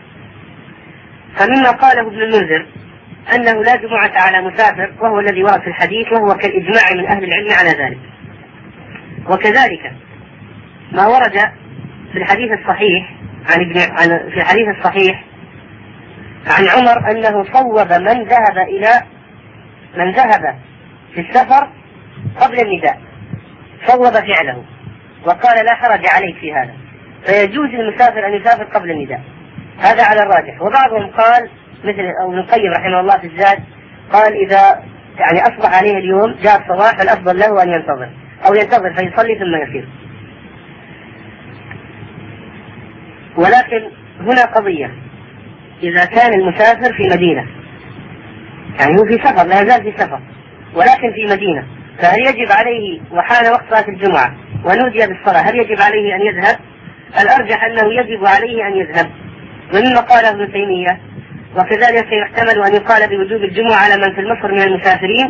فمما قاله ابن المنذر أنه لا جمعة على مسافر، وهو الذي ورد في الحديث، وهو كالإجماع من أهل العلم على ذلك. وكذلك ما ورد في الحديث الصحيح عن ابن عن في الحديث الصحيح عن عمر أنه صوب من ذهب إلى من ذهب في السفر قبل النداء، صوب فعله وقال لا حرج عليك في هذا، فيجوز للمسافر أن يسافر قبل النداء، هذا على الراجح. وبعضهم قال مثل ابن القيم رحمه الله في الزاد قال إذا يعني أصبح عليه اليوم جاء الصباح فالأفضل له أن ينتظر أو ينتظر فيصلي ثم يسير. ولكن هنا قضية: إذا كان المسافر في مدينة، يعني هو في سفر، لا يزال في سفر ولكن في مدينة، فهل يجب عليه وحان وقت صلاة الجمعة ونودي بالصلاة هل يجب عليه أن يذهب؟ الأرجح أنه يجب عليه أن يذهب، ومما قاله ابن تيمية: وكذلك يحتمل أن يقال بوجوب الجمعة على من في المصر من المسافرين،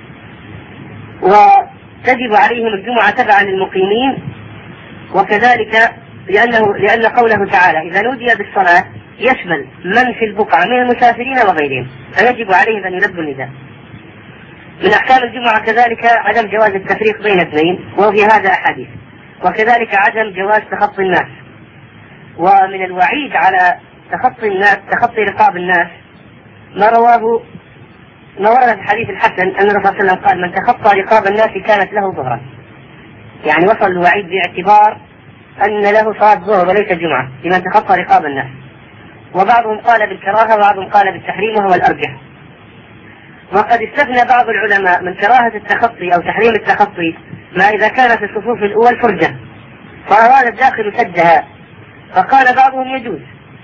وتجب عليهم الجمعة تبعا للمقيمين، وكذلك لأنه لأن قوله تعالى: إذا نودي بالصلاة يشمل من في البقعة من المسافرين وغيرهم، فيجب عليهم أن يلبوا النداء. من أحكام الجمعة كذلك عدم جواز التفريق بين اثنين، وفي هذا أحاديث، وكذلك عدم جواز تخطي الناس. ومن الوعيد على تخطي الناس تخطي رقاب الناس ما رواه ما ورد في حديث الحسن أن الرسول صلى الله عليه وسلم قال: من تخطى رقاب الناس كانت له ظهرا. يعني وصل الوعيد باعتبار أن له صلاة ظهر وليس جمعة لمن تخطى رقاب الناس. وبعضهم قال بالكراهة وبعضهم قال بالتحريم، وهو الأرجح. وقد استثنى بعض العلماء من كراهة التخطي أو تحريم التخطي ما إذا كان في الصفوف الأول فرجة فأراد الداخل سدها، فقال بعضهم يجوز.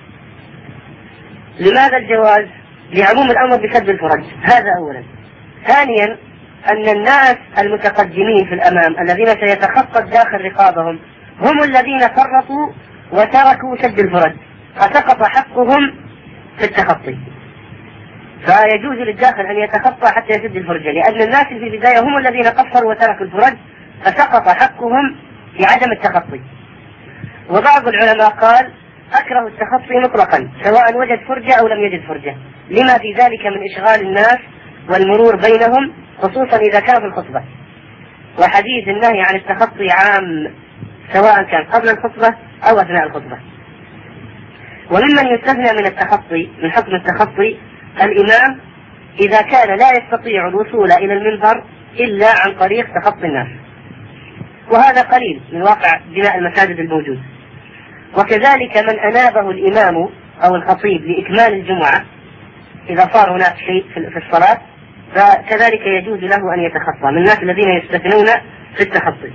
لماذا الجواز؟ لعموم الأمر بسد الفرج، هذا أولا. ثانيا أن الناس المتقدمين في الأمام الذين سيتخطى الداخل رقابهم هم الذين فرطوا وتركوا سد الفرج، فسقط حقهم في التخطي، فيجوز للداخل أن يتخطى حتى يسد الفرج، لأن الناس في البداية هم الذين قصروا وتركوا الفرج فسقط حقهم في عدم التخطي. وبعض العلماء قال: أكره التخطي مطلقا سواء وجد فرجة أو لم يجد فرجة، لما في ذلك من إشغال الناس والمرور بينهم، خصوصا إذا كان في الخطبة. وحديث النهي عن التخطي عام سواء كان قبل الخطبة أو أثناء الخطبة. وممن يستثنى من التخطي من حكم التخطي الإمام إذا كان لا يستطيع الوصول إلى المنبر إلا عن طريق تخطي الناس، وهذا قليل من واقع بناء المساجد الموجود. وكذلك من أنابه الإمام أو الخطيب لإكمال الجمعة إذا صار هناك شيء في الصلاة فكذلك يجوز له أن يتخطى، من الناس الذين يستثنون في التخطي.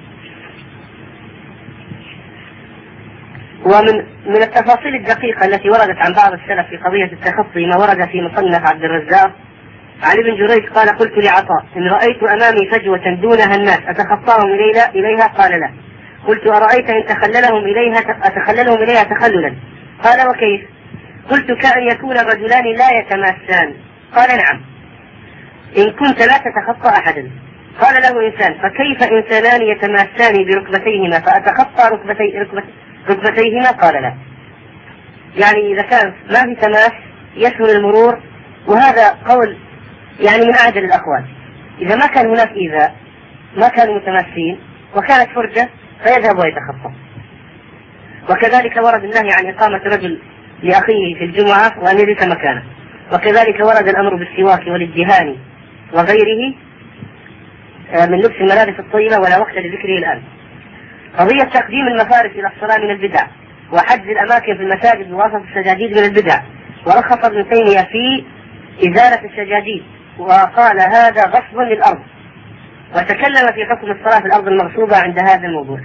ومن من التفاصيل الدقيقة التي وردت عن بعض السلف في قضية التخطي ما ورد في مصنف عبد الرزاق عن ابن جريج قال: قلت لعطاء: إن رأيت أمامي فجوة دونها الناس أتخطاهم إليها؟ قال: لا. قلت: أرأيت إن تخللهم إليها أتخللهم إليها تخللا؟ قال: وكيف؟ قلت: كأن يكون رجلان لا يتماسان. قال: نعم. إن كنت لا تتخطى أحدا. قال له إنسان: فكيف إنسانان يتماسان بركبتيهما فأتخطى ركبتي ركبتي ركبتيهما؟ قال: لا. يعني إذا كان ما في تماس يسهل المرور، وهذا قول يعني من أعدل الأقوال. إذا ما كان هناك إيذاء ما كانوا متماسين وكانت فرجة فيذهب ويتخطى. وكذلك ورد النهي عن إقامة رجل لأخيه في الجمعة وأن يجلس مكانه. وكذلك ورد الأمر بالسواك والادهان وغيره من لبس الملابس الطيبة، ولا وقت لذكره الآن. قضية تقديم المفارش إلى الصلاة من البدع، وحجز الأماكن في المساجد بواسطة السجاجيد من البدع. ورخص ابن تيمية في إزالة السجاجيد وقال: هذا غصب للأرض. وتكلم في حكم الصلاة في الأرض المغصوبة عند هذا الموضوع.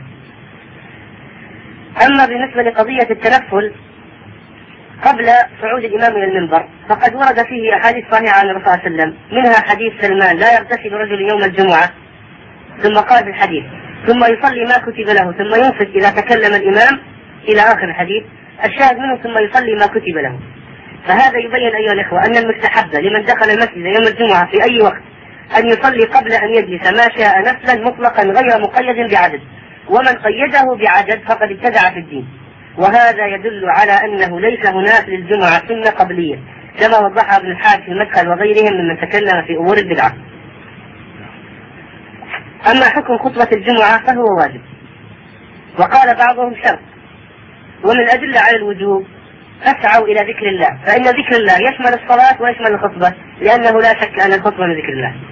أما بالنسبة لقضية التنفل قبل صعود الإمام إلى المنبر فقد ورد فيه أحاديث صحيحة عن الرسول صلى الله عليه وسلم، منها حديث سلمان: لا يغتسل رجل يوم الجمعة، ثم قال في الحديث: ثم يصلي ما كتب له ثم ينصت إذا تكلم الإمام، إلى آخر الحديث. الشاهد منه: ثم يصلي ما كتب له. فهذا يبين أيها الإخوة أن المستحب لمن دخل المسجد يوم الجمعة في أي وقت أن يصلي قبل أن يجلس ما شاء نفلا مطلقا غير مقيد بعدد، ومن قيده بعدد فقد ابتدع في الدين. وهذا يدل على أنه ليس هناك للجمعة سنة قبلية كما وضحها ابن الحاج في المدخل وغيرهم ممن تكلم في أمور البدعة. أما حكم خطبة الجمعة فهو واجب، وقال بعضهم شرط. ومن الأدلة على الوجوب: فاسعوا إلى ذكر الله، فإن ذكر الله يشمل الصلاة ويشمل الخطبة، لأنه لا شك أن الخطبة من ذكر الله.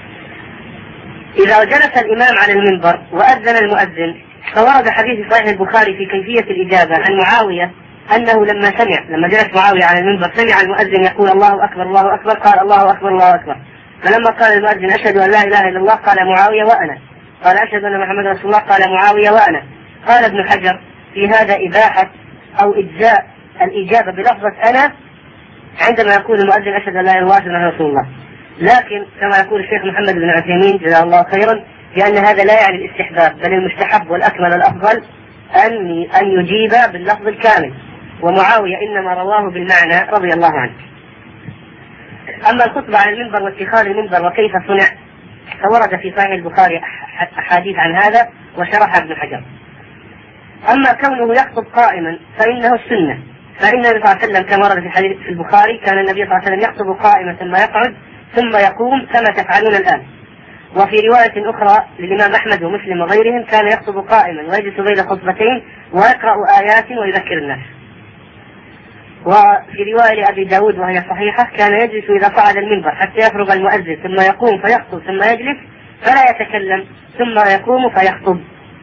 إذا جلس الإمام على المنبر وأذن المؤذن فورد حديث صحيح البخاري في كيفية الإجابة عن معاوية أنه لما سمع لما جلس معاوية على المنبر سمع المؤذن يقول: الله أكبر الله أكبر، قال: الله أكبر الله أكبر. فلما قال المؤذن: أشهد أن لا إله إلا الله، قال معاوية: وأنا. قال: أشهد أن محمد رسول الله، قال معاوية: وأنا. قال ابن حجر في هذا إباحة أو إجزاء الإجابة بلفظة أنا عندما يقول المؤذن أشهد أن لا إله إلا الله وأن رسول الله. لكن كما يقول الشيخ محمد بن عثيمين جزاه الله خيرا بأن هذا لا يعني الاستحباب، بل المستحب والأكمل والأفضل أن أن يجيب باللفظ الكامل، ومعاوية إنما رواه بالمعنى رضي الله عنه. أما الخطبة على المنبر واتخاذ المنبر وكيف صنع فورد في صحيح البخاري أحاديث عن هذا وشرح ابن حجر. أما كونه يخطب قائما فإنه السنة، فإن النبي صلى الله عليه وسلم كما ورد في حديث في البخاري كان النبي صلى الله عليه وسلم يخطب قائما ثم يقعد ثم يقوم كما تفعلون الآن. وفي رواية أخرى للإمام أحمد ومسلم وغيرهم كان يخطب قائما ويجلس بين خطبتين ويقرأ آيات ويذكر الناس. وفي رواية لأبي داود وهي صحيحة كان يجلس إذا صعد المنبر حتى يفرغ المؤذن ثم يقوم فيخطب ثم يجلس فلا يتكلم ثم يقوم فيخطب.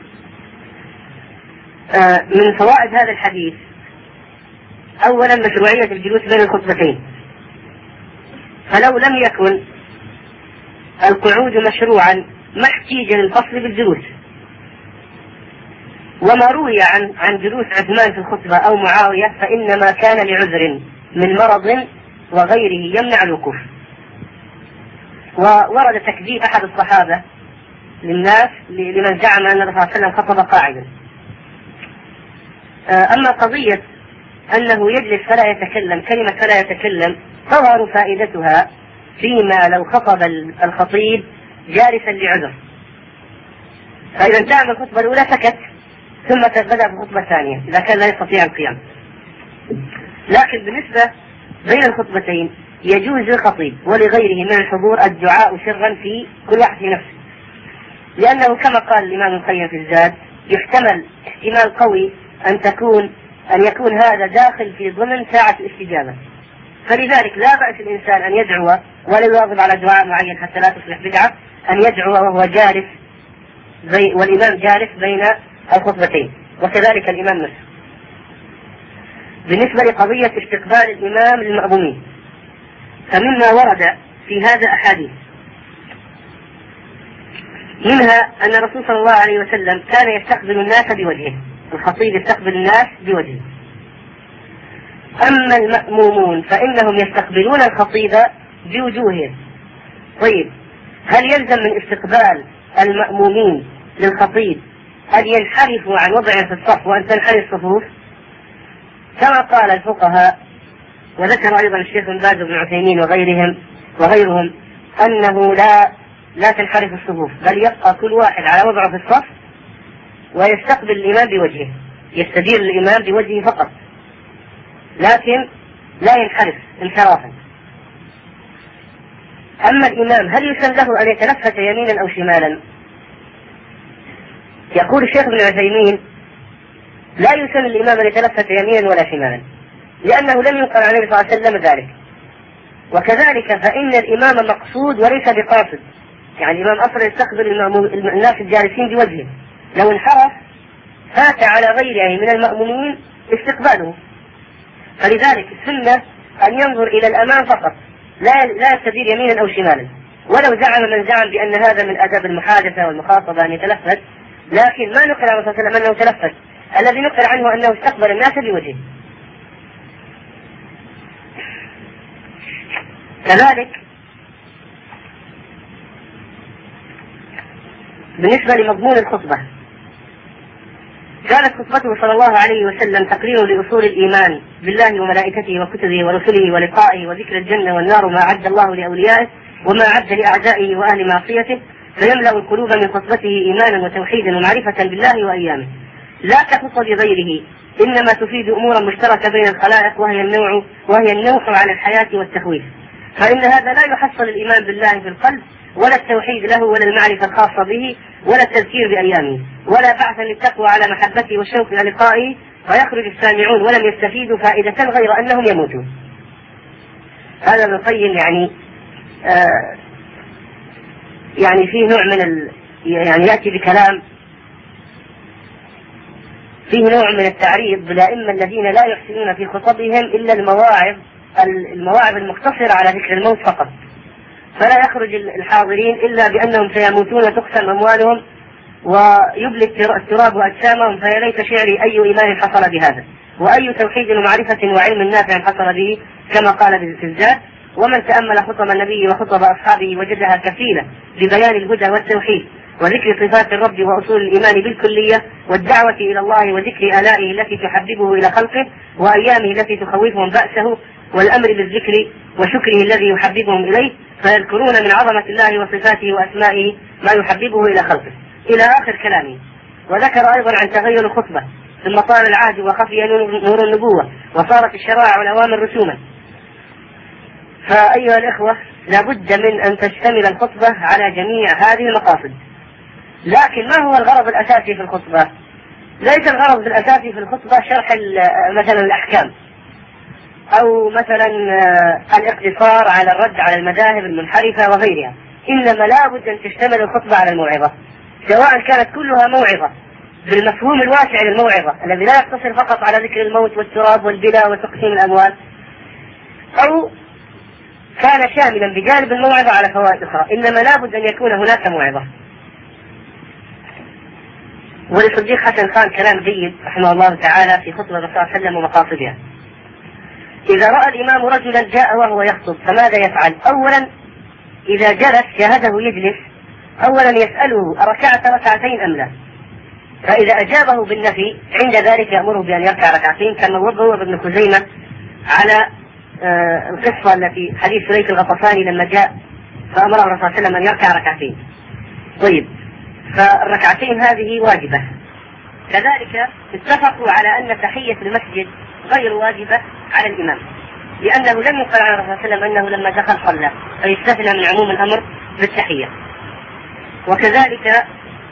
آه من فوائد هذا الحديث أولا مشروعية الجلوس بين الخطبتين، فلو لم يكن القعود مشروعا ما احتيج للفصل بالجلوس. وما روي عن عن جلوس عثمان في الخطبة أو معاوية فإنما كان لعذر من مرض وغيره يمنع الوقوف. وورد تكذيب أحد الصحابة للناس لمن زعم أن الرسول صلى الله عليه وسلم خطب قاعدا. أما قضية أنه يجلس فلا يتكلم، كلمة فلا يتكلم تظهر فائدتها فيما لو خطب الخطيب جالسا لعذر، فإذا انتهى من الخطبة الأولى سكت ثم بدأ بالخطبة الثانية إذا كان لا يستطيع القيام. لكن بالنسبة بين الخطبتين يجوز للخطيب ولغيره من الحضور الدعاء سرا في كل واحد في نفسه، لأنه كما قال الإمام القيم في الزاد يحتمل احتمال قوي أن تكون أن يكون هذا داخل في ضمن ساعة الاستجابة، فلذلك لا بأس الإنسان أن يدعو ولا يواظب على دعاء معين حتى لا تصبح بدعة، أن يدعو وهو جالس والإمام جالس بين الخطبتين، وكذلك الإمام نفسه. بالنسبة لقضية استقبال الإمام للمأمومين فمما ورد في هذا أحاديث، منها أن الرسول صلى الله عليه وسلم كان يستقبل الناس بوجهه، الخطيب يستقبل الناس بوجهه. أما المأمومون فإنهم يستقبلون الخطيب بوجوههم. طيب هل يلزم من استقبال المأمومين للخطيب أن ينحرفوا عن وضعهم في الصف وأن تنحرف الصفوف كما قال الفقهاء وذكر أيضا الشيخ بن باز بن عثيمين وغيرهم وغيرهم أنه لا لا تنحرف الصفوف، بل يبقى كل واحد على وضعه في الصف ويستقبل الإمام بوجهه، يستدير الإمام بوجهه فقط، لكن لا ينحرف انحرافا. أما الإمام هل يسن له أن يتلفت يمينا أو شمالا؟ يقول الشيخ بن عثيمين لا يسن الإمام أن يتلفت يمينا ولا شمالا، لأنه لم ينقل عن النبي صلى الله عليه وسلم ذلك. وكذلك فإن الإمام مقصود وليس بقاصد، يعني الإمام أصلا يستقبل الناس الجالسين بوجهه، لو انحرف فات على غيره من المأمومين استقباله. فلذلك السنة أن ينظر إلى الأمام فقط، لا لا يستدير يمينا أو شمالا. ولو زعم من زعم بأن هذا من آداب المحادثة والمخاطبة أن يتلفت، لكن ما نقل عن الرسول صلى الله عليه وسلم أنه تلفت، الذي نقل عنه أنه استقبل الناس بوجهه. كذلك بالنسبة لمضمون الخطبة كانت خطبته صلى الله عليه وسلم تقرير لأصول الإيمان بالله وملائكته وكتبه ورسله ولقائه وذكر الجنة والنار وما أعد الله لأوليائه وما أعد لأعدائه وأهل معصيته، فيملأ القلوب من خطبته إيمانا وتوحيدا ومعرفة بالله وأيامه، لا كخطب غيره، إنما تفيد أمورا مشتركة بين الخلائق وهي النوع وهي النوح على الحياة والتخويف، فإن هذا لا يحصل الإيمان بالله في القلب ولا التوحيد له ولا المعرفة الخاصة به ولا التذكير بأيامه ولا بعثا للتقوى على محبته والشوق إلى لقائه، فيخرج السامعون ولم يستفيدوا فائدة غير أنهم يموتون. هذا ابن القيم يعني آه يعني فيه نوع من ال يعني يأتي بكلام فيه نوع من التعريض بالأئمة الذين لا يحسنون في خطبهم إلا المواعظ المواعظ المقتصرة على ذكر الموت فقط، فلا يخرج الحاضرين إلا بأنهم سيموتون تقسم أموالهم ويبلي التراب أجسامهم، فيا ليت شعري أي إيمان حصل بهذا. وأي توحيد ومعرفة وعلم نافع حصل به كما قال في الزاد. ومن تأمل خطب النبي وخطب أصحابه وجدها كفيلة ببيان الهدى والتوحيد وذكر صفات الرب وأصول الإيمان بالكلية والدعوة إلى الله وذكر آلائه التي تحببه إلى خلقه وأيامه التي تخوفهم بأسه والأمر بالذكر وشكره الذي يحببهم إليه، فيذكرون من عظمة الله وصفاته وأسمائه ما يحببه إلى خلقه إلى آخر كلامه. وذكر أيضا عن تغير الخطبة ثم طال العهد وخفي نور النبوة وصارت الشرائع والأوامر رسوما. فأيها الإخوة لابد من أن تشتمل الخطبة على جميع هذه المقاصد. لكن ما هو الغرض الأساسي في الخطبة؟ ليس الغرض الأساسي في الخطبة شرح مثلا الأحكام أو مثلا الاقتصار على الرد على المذاهب المنحرفة وغيرها، إنما لا بد أن تشتمل الخطبة على الموعظة، سواء كانت كلها موعظة بالمفهوم الواسع للموعظة الذي لا يقتصر فقط على ذكر الموت والتراب والبلاء وتقسيم الأموال، أو كان شاملا بجانب الموعظة على فوائد أخرى، إنما لا بد أن يكون هناك موعظة. ولصديق حسن خان كلام جيد رحمه الله تعالى في خطبة الرسول صلى الله عليه وسلم ومقاصدها: إذا رأى الإمام رجلا جاء وهو يخطب فماذا يفعل؟ أولا إذا جلس شاهده يجلس، أولا يسأله أركعت ركعتين أم لا؟ فإذا أجابه بالنفي عند ذلك يأمره بأن يركع ركعتين، كما وضع ابن خزيمة على آه القصة التي حديث سليك الغطفاني لما جاء فأمره الرسول صلى الله عليه وسلم أن يركع ركعتين. طيب، فالركعتين هذه واجبة. كذلك اتفقوا على أن تحية المسجد غير واجبة على الإمام، لأنه لم يقل عن الرسول صلى الله عليه وسلم أنه لما دخل صلى، فيستثنى من عموم الأمر بالتحية. وكذلك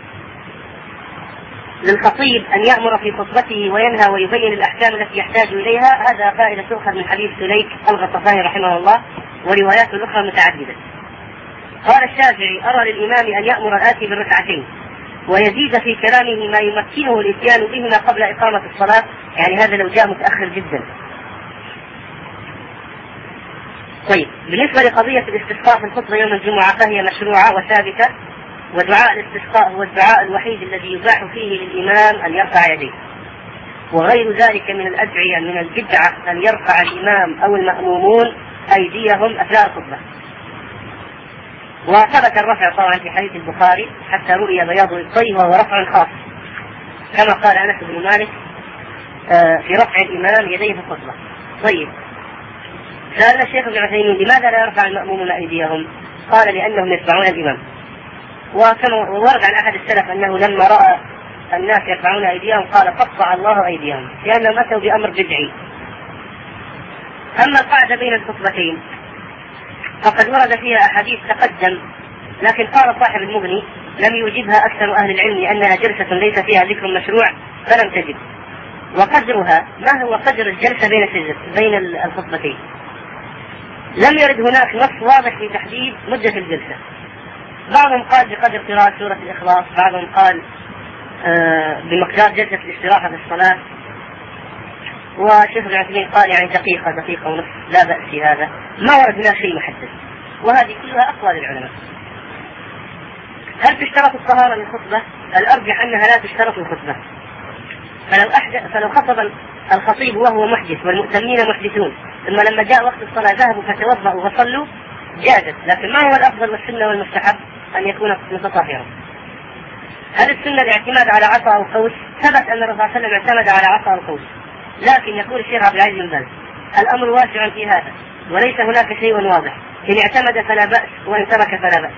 للخطيب أن يأمر في خطبته وينهى ويبين الأحكام التي يحتاج إليها، هذا فائدة تؤخذ من حديث سليك الغطفاني رحمه الله وروايات أخرى متعددة. قال الشافعي: أرى للإمام أن يأمر الآتي بالركعتين ويزيد في كلامه ما يمكنه الإتيان بهما قبل إقامة الصلاة، يعني هذا لو جاء متأخر جدا. طيب، بالنسبة لقضية الاستسقاء في الخطبة يوم الجمعة فهي مشروعة وثابتة، ودعاء الاستسقاء هو الدعاء الوحيد الذي يباح فيه للإمام أن يرفع يديه، وغير ذلك من الأدعية من البدعة أن يرفع الإمام أو المأمومون أيديهم أثناء الخطبة. وثبت الرفع طبعا في حديث البخاري حتى رؤي بياض الطي وهو رفع خاص، كما قال أنس بن مالك في رفع الإمام يديه في الخطبة. طيب، سأل الشيخ ابن عثيمين: لماذا لا يرفع المأمومون أيديهم؟ قال: لأنهم يتبعون الإمام. وكما ورد عن أحد السلف أنه لما رأى الناس يرفعون أيديهم قال: قطع الله أيديهم، لأنهم أتوا بأمر بدعي. أما القاعدة بين الخطبتين فقد ورد فيها أحاديث تقدم، لكن قال صاحب المغني: لم يوجبها أكثر أهل العلم لأنها جلسة ليس فيها ذكر مشروع فلم تجب. وقدرها ما هو قدر الجلسة بين بين الخطبتين؟ لم يرد هناك نص واضح في تحديد مدة الجلسة. بعضهم قال بقدر قراءة سورة الإخلاص، بعضهم قال آه بمقدار جلسة الاستراحة في الصلاة، وشيخ ابن عثيمين قال يعني دقيقة دقيقة ونصف، لا بأس في هذا، ما ورد هنا شيء محدد، وهذه كلها أقوال العلماء. هل تشترط الطهارة للخطبة؟ الأرجح أنها لا تشترط الخطبة، فلو, فلو خطب الخطيب وهو محدث والمؤتمين محدثون ثم لما جاء وقت الصلاة ذهبوا فتوضأوا وصلوا جازت، لكن ما هو الأفضل والسنة والمستحب؟ أن يكون متطهرا. هل السنة الاعتماد على عصا أو قوس؟ ثبت أن الرسول صلى الله عليه وسلم اعتمد على عصا أو قوس، لكن يقول الشيخ عبد العزيز بن باز: الأمر واسع في هذا وليس هناك شيء واضح، إن اعتمد فلا بأس وإن ترك فلا بأس.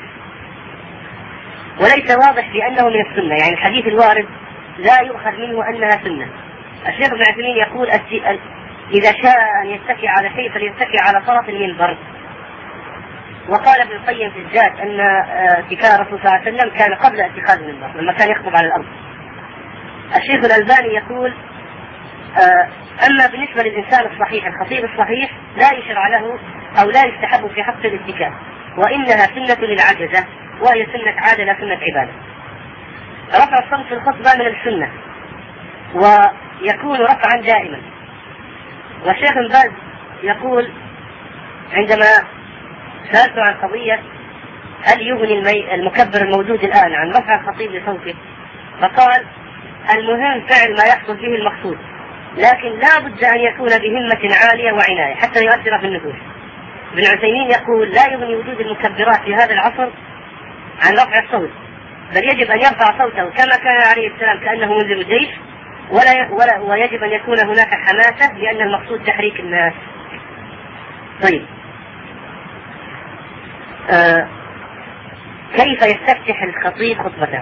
وليس واضح بأنه من السنة، يعني الحديث الوارد لا يؤخذ منه أنها سنة. الشيخ ابن عثيمين يقول: إذا شاء أن يتكئ على شيء فليتكئ على طرف المنبر. وقال ابن القيم في الزاد أن اتكاء الرسول صلى الله عليه وسلم كان قبل اتخاذ المنبر لما كان يخطب على الأرض. الشيخ الألباني يقول: أما بالنسبة للإنسان الصحيح الخطيب الصحيح لا يشرع له أو لا يستحب في حق الاتكاء، وإنها سنة للعجزة، وهي سنة عادة لا سنة عبادة. رفع الصوت في الخطبة من السنة ويكون رفعا دائما. والشيخ ابن باز يقول عندما سألت عن قضية هل يغني المي... المكبر الموجود الآن عن رفع الخطيب لصوته، فقال: المهم فعل ما يحصل فيه المقصود، لكن لا بد أن يكون بهمة عالية وعناية حتى يؤثر في النفوس. ابن عثيمين يقول لا يغني وجود المكبرات في هذا العصر عن رفع الصوت، بل يجب أن يرفع صوته كما كان عليه السلام كأنه منذر الجيش، ولا ولا ويجب أن يكون هناك حماسة لأن المقصود تحريك الناس. طيب، آه كيف يستفتح الخطيب خطبته؟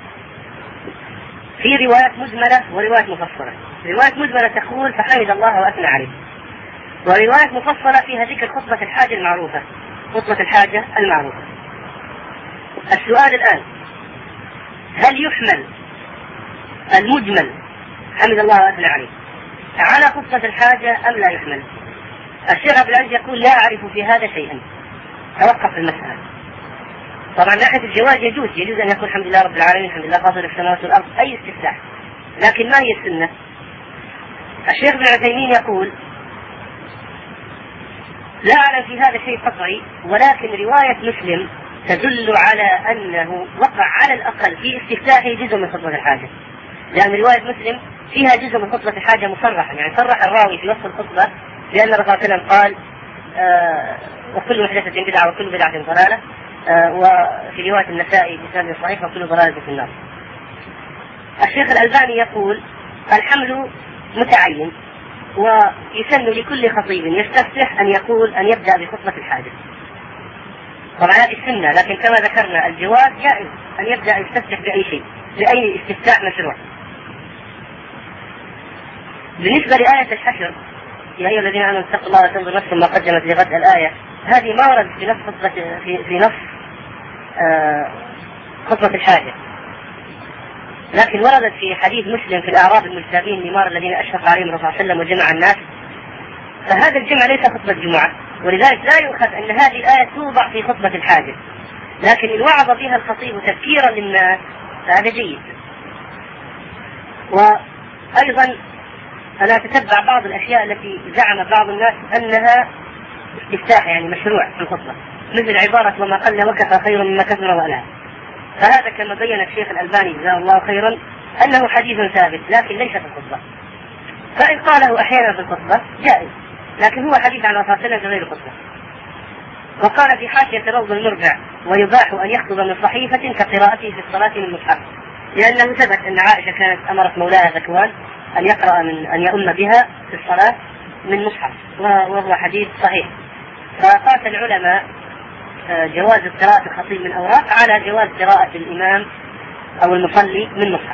في روايات مجملة وروايات مفصلة. رواية مجملة تقول فحمد الله وأثنى عليه، ورواية مفصلة فيها ذكر خطبة الحاجة المعروفة، خطبة الحاجة المعروفة. السؤال الآن، هل يحمل المجمل حمد الله وأثنى عليه على خطبة الحاجة أم لا يحمل؟ الشيخ عبد العزيز يقول لا أعرف في هذا شيئا، توقف في المسألة. طبعا ناحية الجواز يجوز يجوز أن يقول الحمد لله رب العالمين، الحمد لله فاطر السماوات والأرض، أي استفتاح، لكن ما هي السنة؟ الشيخ ابن عثيمين يقول لا أعلم في هذا شيء قطعي، ولكن رواية مسلم تدل على أنه وقع على الأقل في استفتاحه جزء من خطبة الحاجة، لأن رواية مسلم فيها جزء من خطبة الحاجة مصرحا، يعني صرح الراوي في وصف الخطبة لأن الرسول صلى الله عليه وسلم قال آه وكل محدثة بدعة وكل بدعة ضلالة، آه وفي رواية النسائي بسند صحيح وكل ضلالة في النار. الشيخ الألباني يقول الحمل متعين، ويسن لكل خطيب يستفتح أن يقول أن يبدأ بخطبة الحاجة. طبعا هذه السنة، لكن كما ذكرنا الجواز جائز أن يبدأ يستفتح بأي شيء، بأي استفتاح مشروع. بالنسبة لآية الحشر يا أيها الذين آمنوا اتقوا الله وتنظر نفس ما قدمت لغد، الآية هذه ما ورد في نص خطبة في, في نص آه خطبة الحاجة، لكن وردت في حديث مسلم في الأعراب المجتابين النمار الذين أشفق عليهم الرسول صلى الله عليه وسلم وجمع الناس، فهذا الجمع ليس خطبة جمعة، ولذلك لا يؤخذ أن هذه الآية توضع في خطبة الحاجة، لكن إن وعظ بها الخطيب تذكيرا للناس فهذا جيد. وأيضا أنا أتتبع بعض الأشياء التي زعم بعض الناس أنها استفتاح يعني مشروع في الخطبة، مثل عبارة وما قل وكفى خير مما كثر وألهى، فهذا كما بين الشيخ الألباني جزاه الله خيرا أنه حديث ثابت لكن ليس في الخطبة، فإن قاله أحيانا في الخطبة جائز، لكن هو حديث عن الرسول صلى الله عليه وسلم غير الخطبة. وقال في حاشية روض المربع ويباح أن يخطب من صحيفة كقراءته في الصلاة من المصحف، لأنه ثبت أن عائشة كانت أمرت مولاها ذكوان أن يقرأ من أن يؤم بها في الصلاة من مصحف، وهو حديث صحيح. فقاس العلماء جواز قراءة الخطيب من أوراق على جواز قراءة الإمام أو المصلي من مصحف.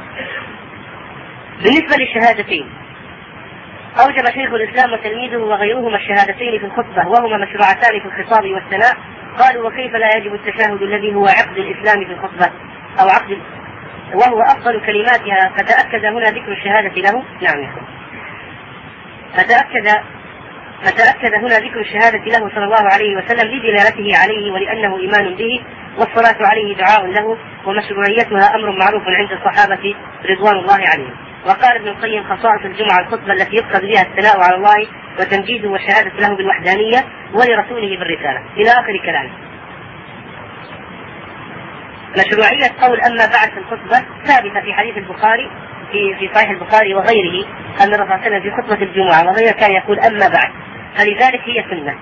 بالنسبة للشهادتين أوجب شيخ الإسلام وتلميذه وغيرهما الشهادتين في الخطبة، وهما مشروعتان في الخطاب والثناء. قالوا وكيف لا يجب التشهد الذي هو عقد الإسلام في الخطبة أو عقد وهو أفضل كلماتها؟ فتأكد هنا ذكر الشهادة له. نعم فتأكد فتأكد هنا ذكر الشهادة له صلى الله عليه وسلم لدلالته عليه ولأنه إيمان به، والصلاة عليه دعاء له، ومشروعيتها أمر معروف عند الصحابة رضوان الله عليهم. وقال ابن القيم خصائص الجمعة الخطبة التي يقصد بها الثناء على الله وتمجيده والشهادة له بالوحدانية ولرسوله بالرسالة إلى آخر كلامه. مشروعية قول أما بعد في الخطبة ثابتة في حديث البخاري في في صحيح البخاري وغيره أن الرسول صلى الله عليه وسلم في خطبة الجمعة وغيره كان يقول أما بعد، فلذلك هي سنة.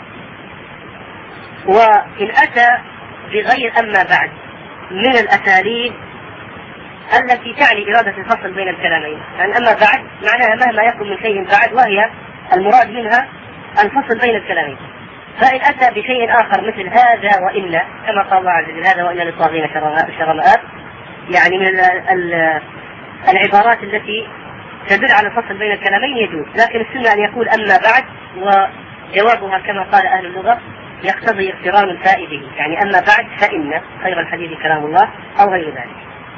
وإن أتى بغير أما بعد من الأساليب التي تعني إرادة الفصل بين الكلامين، يعني أما بعد معناها مهما يكن من شيء بعد، وهي المراد منها الفصل بين الكلامين. فإن أتى بشيء آخر مثل هذا وإلا كما قال الله عز وجل هذا وإلا للطاغين شر مآب، يعني من العبارات التي تدل على الفصل بين الكلامين يجوز، لكن السنة أن يقول أما بعد، وجوابها كما قال أهل اللغة يقتضي اقتران الفائده، يعني أما بعد فإن خير الحديث كلام الله أو غير ذلك.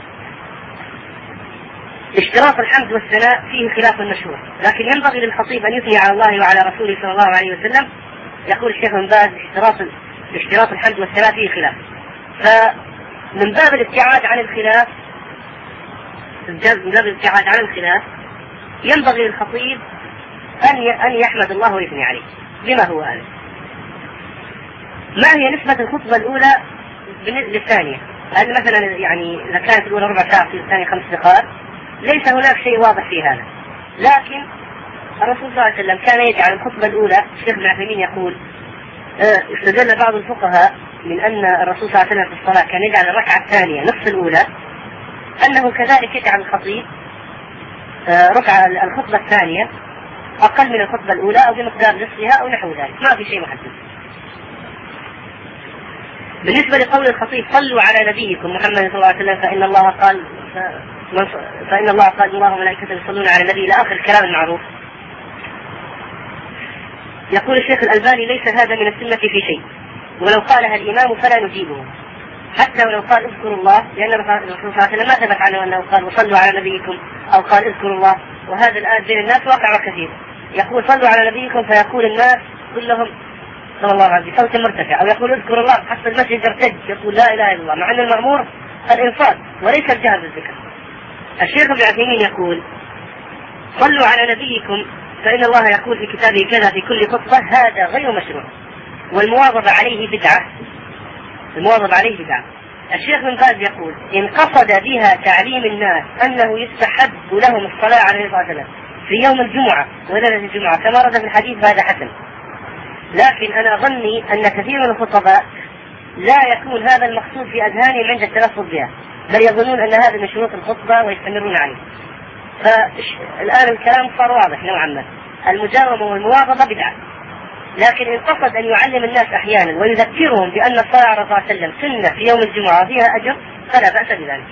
اشتراط الحمد والثناء فيه خلاف مشهور، لكن ينبغي للخطيب أن يثني على الله وعلى رسوله صلى الله عليه وسلم. يقول الشيخ بن باز اشتراط اشتراط الحمد والثناء فيه خلاف، فمن باب الابتعاد عن الخلاف من باب الابتعاد عن الخلاف ينبغي للخطيب أن أن يحمد الله ويثني عليه بما هو آله. ما هي نسبة الخطبة الأولى للثانية؟ هل مثلا يعني إذا كانت الأولى ربع ساعة في الثانية خمس دقائق؟ ليس هناك شيء واضح في هذا، لكن الرسول صلى الله عليه وسلم كان يجعل الخطبة الأولى، الشيخ ابن عثيمين يقول استدل بعض الفقهاء من أن الرسول صلى الله عليه وسلم في الصلاة كان يجعل الركعة الثانية نصف الأولى، أنه كذلك يجعل الخطيب ركعة الخطبة الثانية أقل من الخطبة الأولى أو بمقدار نصفها أو نحو ذلك، ما في شيء محدد. بالنسبة لقول الخطيب صلوا على نبيكم محمد صلى الله عليه وسلم فإن الله قال فإن الله قال الله وملائكته يصلون على النبي إلى آخر الكلام المعروف، يقول الشيخ الألباني ليس هذا من السنة في شيء، ولو قالها الإمام فلا نجيبه حتى ولو قال اذكروا الله، لأن الرسول صلى الله عليه وسلم ما ثبت عنه أنه قال وصلوا على نبيكم أو قال اذكروا الله، وهذا الآن بين الناس واقع كثير، يقول صلوا على نبيكم فيقول الناس كلهم صلى الله عليه وسلم بصوت مرتفع، أو يقول اذكروا الله حتى المسجد يرتج يقول لا إله إلا الله، مع أن المأمور الإنصات وليس الجهر بالذكر. الشيخ ابن عثيمين يقول صلوا على نبيكم فإن الله يقول في كتابه كذا في كل خطبة، هذا غير مشروع والمواظبة عليه بدعة، المواظبة عليه بدعة. الشيخ بن باز يقول إن قصد بها تعليم الناس أنه يستحب لهم الصلاة عليه الصلاة والسلام في يوم الجمعة وليلة الجمعة كما ورد في الحديث فهذا حسن، لكن أنا ظني أن كثير من الخطباء لا يكون هذا المقصود في أذهانهم عند التلفظ بها، بل يظنون أن هذا من شروط الخطبة ويستمرون عليه. فالآن الكلام صار واضح نوعا ما، المجاومة والمواظبة بدعة، لكن إن قصد أن يعلم الناس أحيانا ويذكرهم بأن الصلاة على الرسول صلى الله عليه وسلم سنة في يوم الجمعة فيها أجر فلا بأس بذلك.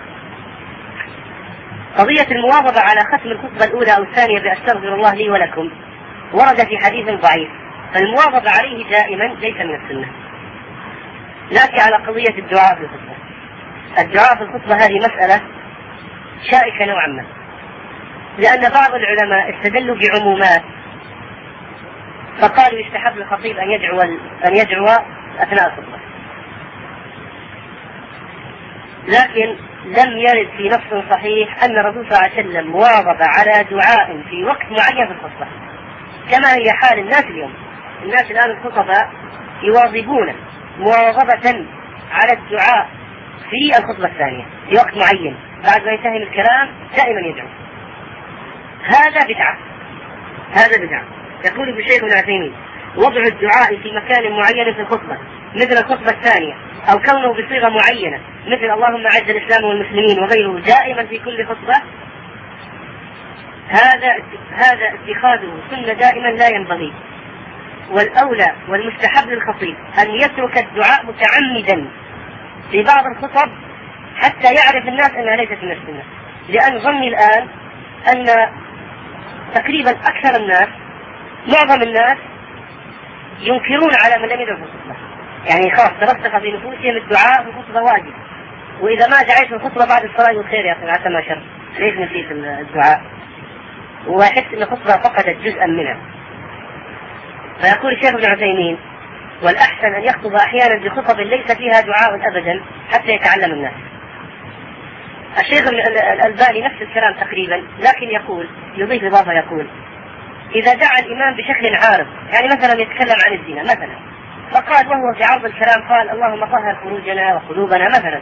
قضية المواظبة على ختم الخطبة الأولى أو الثانية بأستغفر الله لي ولكم ورد في حديث ضعيف، فالمواظبة عليه دائما ليس من السنة. لكن على قضية الدعاء في الخطبة، الدعاء في الخطبة هذه مسألة شائكة نوعا ما، لأن بعض العلماء استدلوا بعمومات فقالوا يستحب للخطيب أن يدعو أن يدعو أثناء الخطبة، لكن لم يرد في نص صحيح أن الرسول صلى الله عليه وسلم مواظب على دعاء في وقت معين في الخطبة، كما هي حال الناس اليوم. الناس الآن الخطباء يواظبون مواظبة على الدعاء في الخطبة الثانية في وقت معين بعد ما ينتهي الكلام دائما يدعو، هذا بدعة، هذا بدعة. يقول ابن الشيخ ابن عثيمين وضع الدعاء في مكان معين في الخطبة مثل الخطبة الثانية أو كونه بصيغة معينة مثل اللهم أعز الإسلام والمسلمين وغيره دائما في كل خطبة، هذا هذا اتخاذه سنة دائما لا ينبغي، والأولى والمستحب للخطيب أن يترك الدعاء متعمدا في بعض الخطب حتى يعرف الناس أنها ليست من السنة، لأن ظني الآن أن تقريبا أكثر الناس معظم الناس ينكرون على من لم يدعو في الخطبة، يعني خلاص ترسخ في نفوسهم الدعاء في الخطبة واجب، وإذا ما دعيت في الخطبة بعد الصلاة يقول خير يا أخي عسى ما شر، ليش نسيت الدعاء، ويحس أن الخطبة فقدت جزءا منها. فيقول الشيخ ابن عثيمين والأحسن أن يخطب أحيانا بخطب ليس فيها دعاء أبدا حتى يتعلم الناس. الشيخ الألباني نفس الكلام تقريبا، لكن يقول يضيف إضافة يقول إذا دعا الإمام بشكل عارض، يعني مثلا يتكلم عن الزنا مثلا فقال وهو في عرض الكلام قال اللهم طهر خروجنا وقلوبنا مثلا،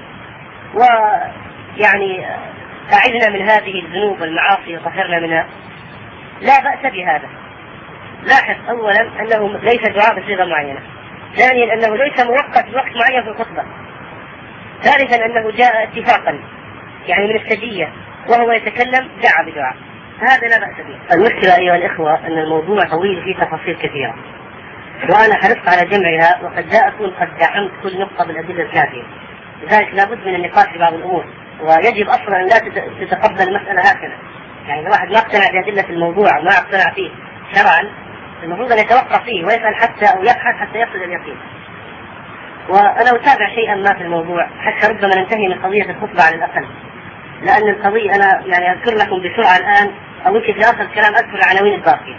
ويعني أعذنا من هذه الذنوب والمعاصي وطهرنا منها، لا بأس بهذا. لاحظ أولا أنه ليس دعاء بصيغة معينة، ثانيا أنه ليس موقت بوقت معين في الخطبة، ثالثا أنه جاء اتفاقا يعني من السجية وهو يتكلم دعا بدعاء، هذا لا بأس به. المشكلة أيها الإخوة أن الموضوع طويل فيه تفاصيل كثيرة، وأنا حرصت على جمعها وقد لا أكون قد دعمت كل نقطة بالأدلة الكافية، لذلك لابد من النقاش في بعض الأمور، ويجب أصلا أن لا تتقبل المسألة هكذا، يعني الواحد ما اقتنع بأدلة الموضوع ما اقتنع فيه شرعا المفروض أن يتوقف فيه ويسأل حتى أو يبحث حتى يصل اليقين. وأنا أتابع شيئا ما في الموضوع حتى ربما ننتهي من قضية الخطبة على الأقل، لأن القضية أنا يعني أذكر لكم بسرعة الآن أو يمكن في آخر الكلام أذكر العناوين الباقية.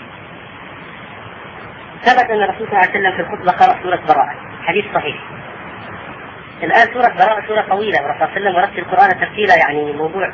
ثبت أن الرسول صلى الله عليه وسلم في الخطبة قرأ سورة براءة، حديث صحيح. الآن سورة براءة سورة طويلة والرسول صلى الله عليه وسلم ورتل القرآن ترتيلا يعني موضوع.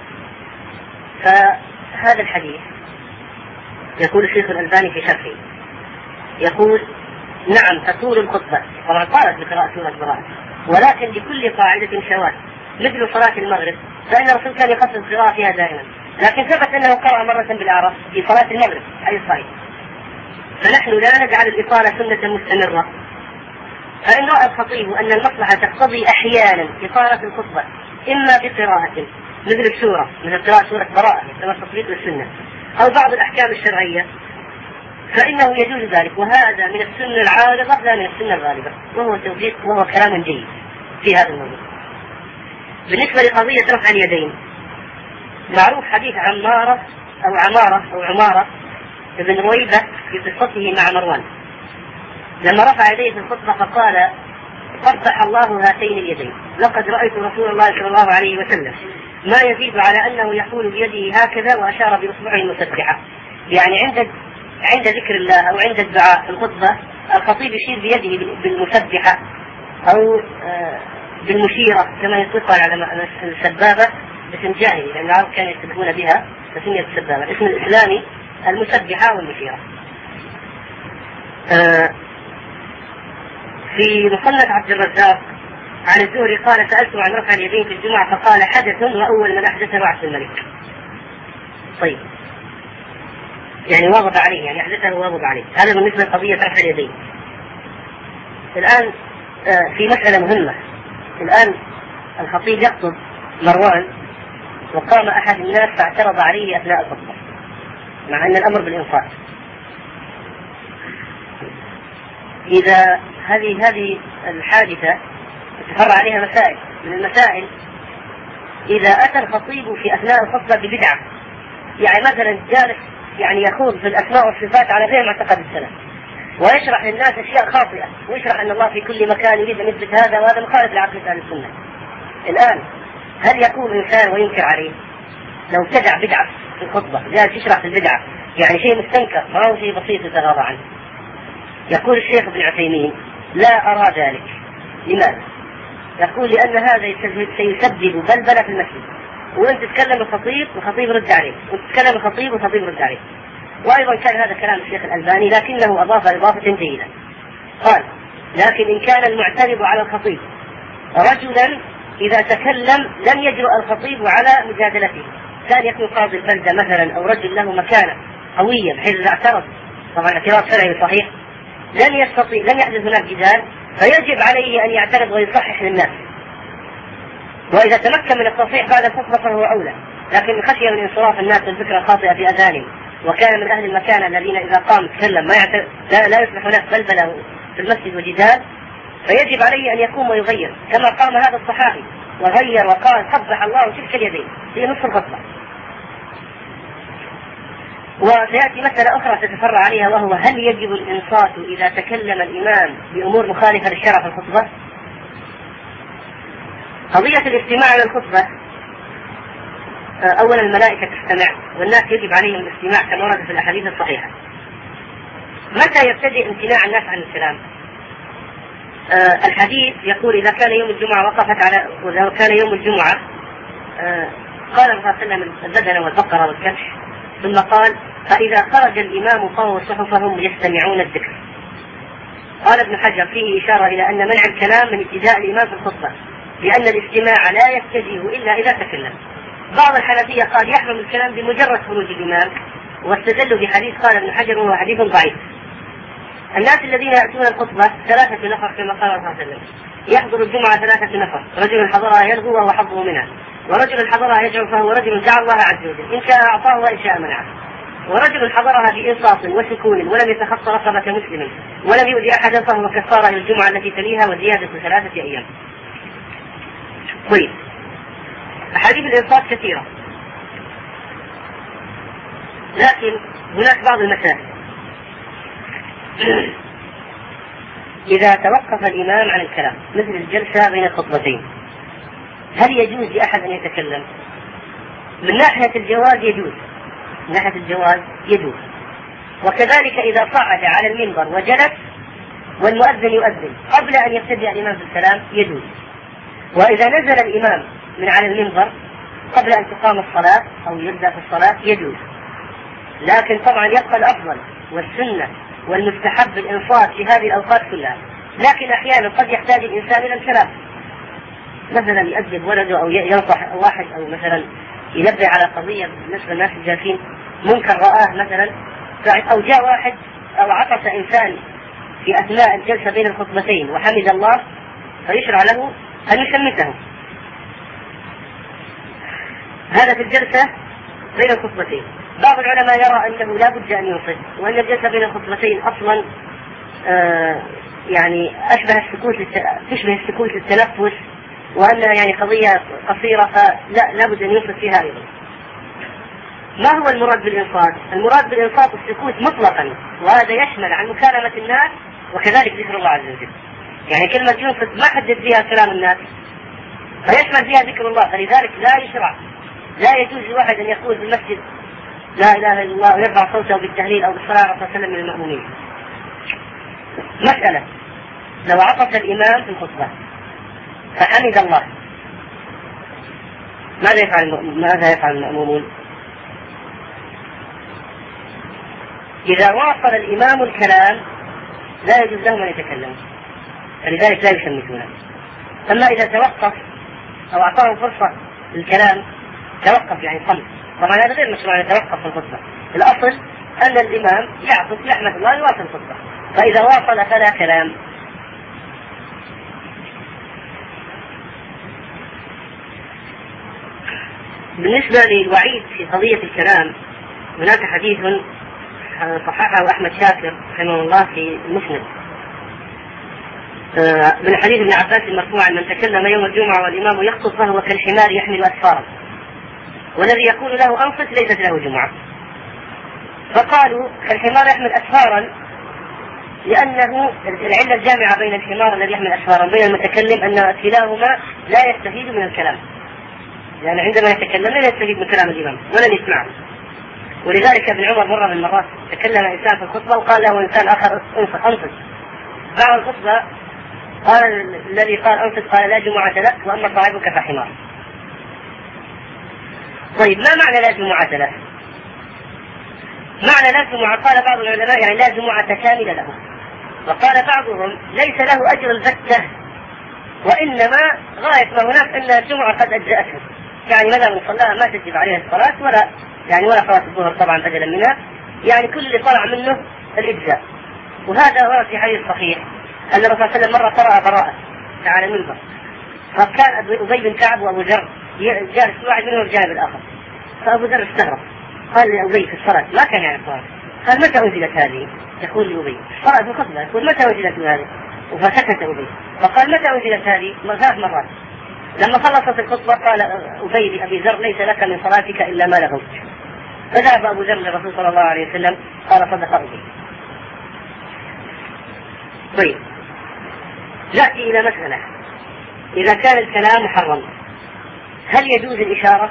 فهذا الحديث يقول الشيخ الألباني في شرحه يقول نعم تطول الخطبة، طبعا قالت بقراءة سورة براءة، ولكن لكل قاعدة شواذ مثل صلاة المغرب فإن الرسول كان يقصد القراءة فيها دائما، لكن ثبت أنه قرأ مرة بالأعراف في صلاة المغرب أي صحيح. فنحن لا نجعل الإطالة سنة مستمرة، فإن رأى الخطيب أن المصلحة تقتضي أحيانا إطالة الخطبة إما بقراءة مثل السورة، مثل قراءة سورة براءة كما التطبيق للسنة، أو بعض الأحكام الشرعية، فإنه يجوز ذلك، وهذا من السنة العارضة لا من السنة الغالبة، وهو توفيق وهو كلام جيد في هذا الموضوع. بالنسبة لقضية رفع اليدين، معروف حديث عمارة أو عمارة أو عمارة ابن رويبة في قصته مع مروان لما رفع يديه في الخطبة فقال: قبح الله هاتين اليدين، لقد رأيت رسول الله صلى الله عليه وسلم ما يزيد على أنه يقول بيده هكذا وأشار بإصبعه المسبحة. يعني عند عند ذكر الله أو عند الدعاء في الخطبة الخطيب يشير بيده بالمسبحة أو بالمشيرة كما يطلق على السبابة باسم جاهلي، لأن العرب كانوا يسبحون بها فسميت السبابة. الاسم الإسلامي المسبحة والمشيرة. في مصنف عبد الرزاق عن الزهري قال: سألته عن رفع اليدين في الجمعة فقال: حدث وأول من أحدثه عبد الملك. طيب، يعني واظب عليه، يعني أحدثه واظب عليه. هذا بالنسبة لقضية رفع اليدين. الآن في مسألة مهمة. الآن الخطيب يخطب مروان وقام أحد الناس فاعترض عليه أثناء الخطبة مع أن الأمر بالإنصات. إذا هذه هذه الحادثة تفرع عليها مسائل. من المسائل إذا أتى الخطيب في أثناء الخطبة ببدعة، يعني مثلا جالس يعني يخوض في الأسماء والصفات على غير معتقد السلف ويشرح للناس أشياء خاطئة ويشرح أن الله في كل مكان يريد أن يثبت هذا وهذا مخالف لعقيدة أهل السنة. الآن هل يقول إنسان وينكر عليه لو ابتدع بدعة في الخطبة جالس يشرح في البدعة، يعني شيء مستنكر ما هو شيء بسيط يتغاضى عنه؟ يقول الشيخ ابن عثيمين: لا أرى ذلك. لماذا؟ يقول: لأن هذا سيسبب بلبلة في المسجد، وأنت تتكلم الخطيب والخطيب رد عليه، وتتكلم الخطيب والخطيب رد عليه. وأيضا كان هذا كلام الشيخ الألباني لكنه أضاف إضافة جيدة. قال: لكن إن كان المعترض على الخطيب رجلا إذا تكلم لم يجرؤ الخطيب على مجادلته، كان يكون قاضي البلدة مثلا أو رجل له مكانة قوية بحيث إذا اعترض، طبعا اعتراض شرعي صحيح، لن يستطيع لن يحدث هناك جدال، فيجب عليه أن يعترض ويصحح للناس. وإذا تمكن من التصحيح بعد الخطبة فهو أولى، لكن خشية من انصراف الناس والفكرة الخاطئة في أذانهم، وكان من أهل المكان الذين إذا قام يتكلم ما يعترض لا, لا يصبح هناك بلبلة في المسجد وجدال، فيجب عليه أن يقوم ويغير كما قام هذا الصحابي وغير وقال: قبح الله تلك اليدين في نصف الخطبة. وسيأتي مسألة أخرى تتفرع عليها، وهو: هل يجب الإنصات إذا تكلم الإمام بأمور مخالفة للشرع في الخطبة؟ قضية الاستماع للخطبة، أولا الملائكة تستمع والناس يجب عليهم الاستماع كما ورد في الأحاديث الصحيحة. متى يبتدئ امتناع الناس عن الكلام؟ آه الحديث يقول: إذا كان يوم الجمعة وقفت على وإذا كان يوم الجمعة آه قال الرسول صلى الله عليه وسلم: البدن والبقرة والكبش، ثم قال: فإذا خرج الإمام طووا صحفهم يستمعون الذكر. قال ابن حجر: فيه إشارة إلى أن منع الكلام من ابتداء الإمام في الخطبة، لأن الاستماع لا يتجه إلا إذا تكلم. بعض الحنفية قال يحرم الكلام بمجرد خروج الإمام، واستدلوا بحديث قال ابن حجر وهو حديث ضعيف. الناس الذين يأتون الخطبة ثلاثة نفر كما قال الرسول صلى الله عليه وسلم: يحضر الجمعة ثلاثة نفر، رجل حضرها يلغو وهو حظه منها، ورجل حضرها يدعو فهو رجل دعا الله عز وجل، إن شاء أعطاه وإن شاء منعه، ورجل حضرها بإنصاف وسكون ولم يتخطى رقبة مسلم ولم يؤذي أحدا فهو كفارة للجمعة التي تليها وزيادة ثلاثة أيام. طيب، أحاديث الإنصات كثيرة، لكن هناك بعض المسائل. إذا توقف الإمام عن الكلام مثل الجلسة بين الخطبتين، هل يجوز لأحد أن يتكلم؟ من ناحية الجواز يجوز، من ناحية الجواز يجوز. وكذلك إذا صعد على المنبر وجلس والمؤذن يؤذن قبل أن يبتدئ الإمام في الكلام يجوز. وإذا نزل الإمام من على المنبر قبل أن تقام الصلاة أو يبدأ في الصلاة يجوز. لكن طبعا يبقى الأفضل والسنة والمستحب الإنصات في هذه الأوقات كلها، لكن أحيانا قد يحتاج الإنسان إلى الكلام، مثلا يؤدب ولده أو ينصح واحد أو مثلا ينبه على قضية بالنسبة للناس الجالسين، منكر رآه مثلا، أو جاء واحد أو عطس إنسان في أثناء الجلسة بين الخطبتين وحمد الله، فيشرع له أن يشمته. هذا في الجلسة بين الخطبتين. بعض العلماء يرى أنه لا بد أن ينصت، وأن الجلسة بين الخطبتين أصلا آه يعني أشبه السكوت تشبه السكوت للتنفس، وأنها يعني قضية قصيرة، فلا لا بد أن ينصت فيها أيضا. ما هو المراد بالإنصات؟ المراد بالإنصات السكوت مطلقا، وهذا يشمل عن مكالمة الناس وكذلك ذكر الله عز وجل. يعني كلمة ينصت ما حدد فيها كلام الناس، فيشمل فيها ذكر الله، فلذلك لا يشرع، لا يجوز لواحد أن يقول في المسجد لا إله إلا الله ويرفع صوته بالتهليل أو بالصلاة على رسول الله من المأمومين. مسألة: لو عطس الإمام في الخطبة فحمد الله، ماذا يفعل ماذا يفعل المأمومون؟ إذا واصل الإمام الكلام لا يجوز لهم أن يتكلموا، فلذلك لا يشمتونه. أما إذا توقف أو أعطاهم فرصة للكلام، توقف يعني صمت، طبعا هذا غير مشروع أن يتوقف في الخطبة. الأصل أن الإمام يعطف يحمد الله يواصل الخطبة، فإذا واصل فلا كلام. بالنسبة للوعيد في قضية الكلام، هناك حديث صححه أحمد شاكر رحمه الله في المسند من حديث ابن عباس المرفوع: من تكلم يوم الجمعة والإمام يخطب فهو كالحمار يحمل أسفارا، والذي يقول له أنصت ليست له جمعة. فقالوا كالحمار يحمل أسفارا لأنه العلة الجامعة بين الحمار الذي يحمل أسفارا وبين المتكلم أن كلاهما لا يستفيد من الكلام، لأن يعني عندما يتكلم لا يستفيد من كلام الإمام ولن يسمعه. ولذلك ابن عمر مرة من المرات تكلم إنسان في الخطبة وقال له إنسان آخر أنصت. بعد الخطبة قال الذي قال أنصت قال: لا جمعة لك وأما صاحبك فحمار. طيب، ما معنى لا جمعة له؟ معنى لا جمعة قال بعض العلماء يعني لا جمعة كاملة له، وقال بعضهم ليس له أجر البتة، وإنما غاية ما هناك أن الجمعة قد أجزأته، يعني ماذا من صلاها ما تجب عليها الصلاة ولا يعني ولا صلاة الظهر طبعا بدلا منها، يعني كل اللي طلع منه الإجزاء. وهذا هو في حديث صحيح أن الرسول صلى الله عليه وسلم مرة قرأ براءة على المنبر، فكان أبي بن كعب وأبو ذر جالس واحد منهم الجانب الآخر، فأبو ذر استغرب قال لأبي في الصلاة ما كان يعني الصلاة، قال: متى أنزلت هذه؟ يقول لأبي الصلاة في الخطبة، يقول: متى أنزلت هذه؟ فسكت أبي، فقال: متى أنزلت هذه؟ ثلاث مرات. لما خلصت الخطبة قال أبي لأبي ذر: ليس لك من صلاتك إلا ما لغوت. فذهب أبو ذر للرسول صلى الله عليه وسلم قال: صدق أبي. طيب، نأتي إلى مسألة: إذا كان الكلام محرم هل يجوز الإشارة؟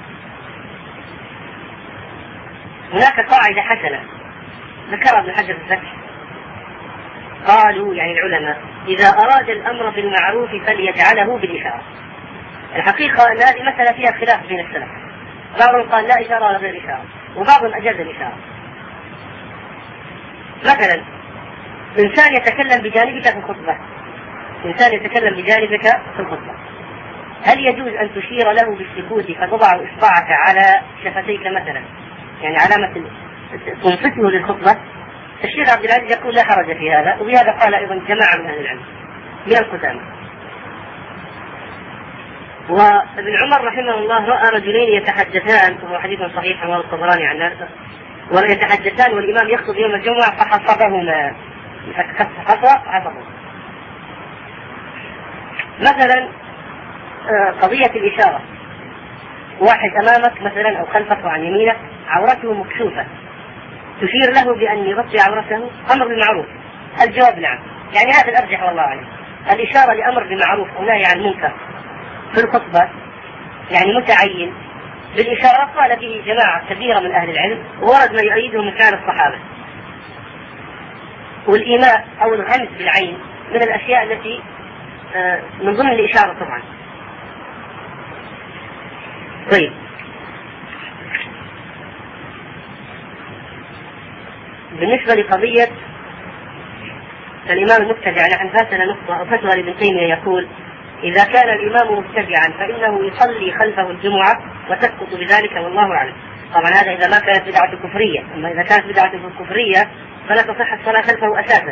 هناك قاعدة حسنة ذكرها ابن حجر الفتح، قالوا يعني العلماء: إذا أراد الأمر بالمعروف فليجعله بالإشارة. الحقيقة أن هذه مسألة فيها خلاف بين السلف، بعضهم قال لا إشارة ولا غير إشارة، وبعضهم أجاز الإشارة. مثلا إنسان يتكلم بجانبك في الخطبة، إنسان يتكلم بجانبك في الخطبة، هل يجوز أن تشير له بالسكوت فتضع إصبعك على شفتيك مثلا، يعني علامة تنصته للخطبة؟ الشيخ عبد العزيز يقول لا حرج في هذا، وبهذا قال أيضا جماعة من أهل العلم من القدامى. وابن عمر رحمه الله رأى رجلين يتحدثان، وهو حديث صحيح رواه الطبراني عن ناس، ويتحدثان والإمام يخطب يوم الجمعة فحصبهما، حصى حصبهما. مثلا قضية الإشارة، واحد أمامك مثلا أو خلفك وعن يمينك عورته مكشوفة، تشير له بأن يغطي عورته، أمر بالمعروف؟ الجواب نعم، يعني هذا الأرجح والله أعلم. الإشارة لأمر بالمعروف أو نهي عن المنكر في الخطبة يعني متعين بالإشارة، قال به جماعة كبيرة من أهل العلم، وورد ما يؤيده من كان الصحابة. والإيماء أو الغمز بالعين من الأشياء التي من ضمن الإشارة طبعا. طيب، بالنسبة لقضية الإمام المبتدع، نحن فاتنا نقطة أو فتوى لابن تيمية يقول إذا كان الإمام مبتدعا فإنه يصلي خلفه الجمعة وتسقط بذلك والله أعلم. طبعا هذا إذا ما كانت بدعة كفرية، أما إذا كانت بدعة كفرية فلا تصح الصلاة خلفه أساسا.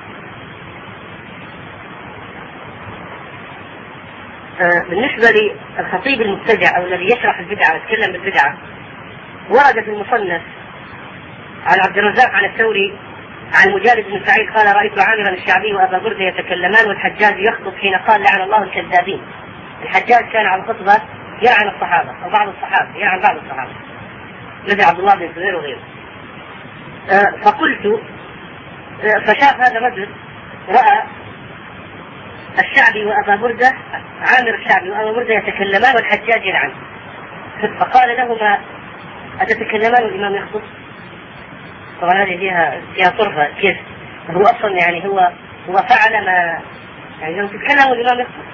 بالنسبة للخطيب المبتدع أو الذي يشرح البدعة ويتكلم بالبدعة، ورد في المصنف عن عبد الرزاق عن الثوري عن مجالد بن سعيد قال رأيت عامرا الشعبي وأبا بردة يتكلمان والحجاج يخطب حين قال لعن الله الكذابين. الحجاج كان على الخطبة يلعن الصحابة أو بعض الصحابة، يلعن بعض الصحابة مثل عبد الله بن الزبير وغيره. أه فقلت أه فشاف هذا الرجل رأى الشعبي وأبا بردة، عامر الشعبي وأبا بردة يتكلمان والحجاج يلعن، فقال لهما أتتكلمان والإمام يخطب؟ طبعا هذه فيها فيها طرفة، كيف هو أصلا يعني هو هو فعل ما يعني لو تتكلم والإمام يخطب.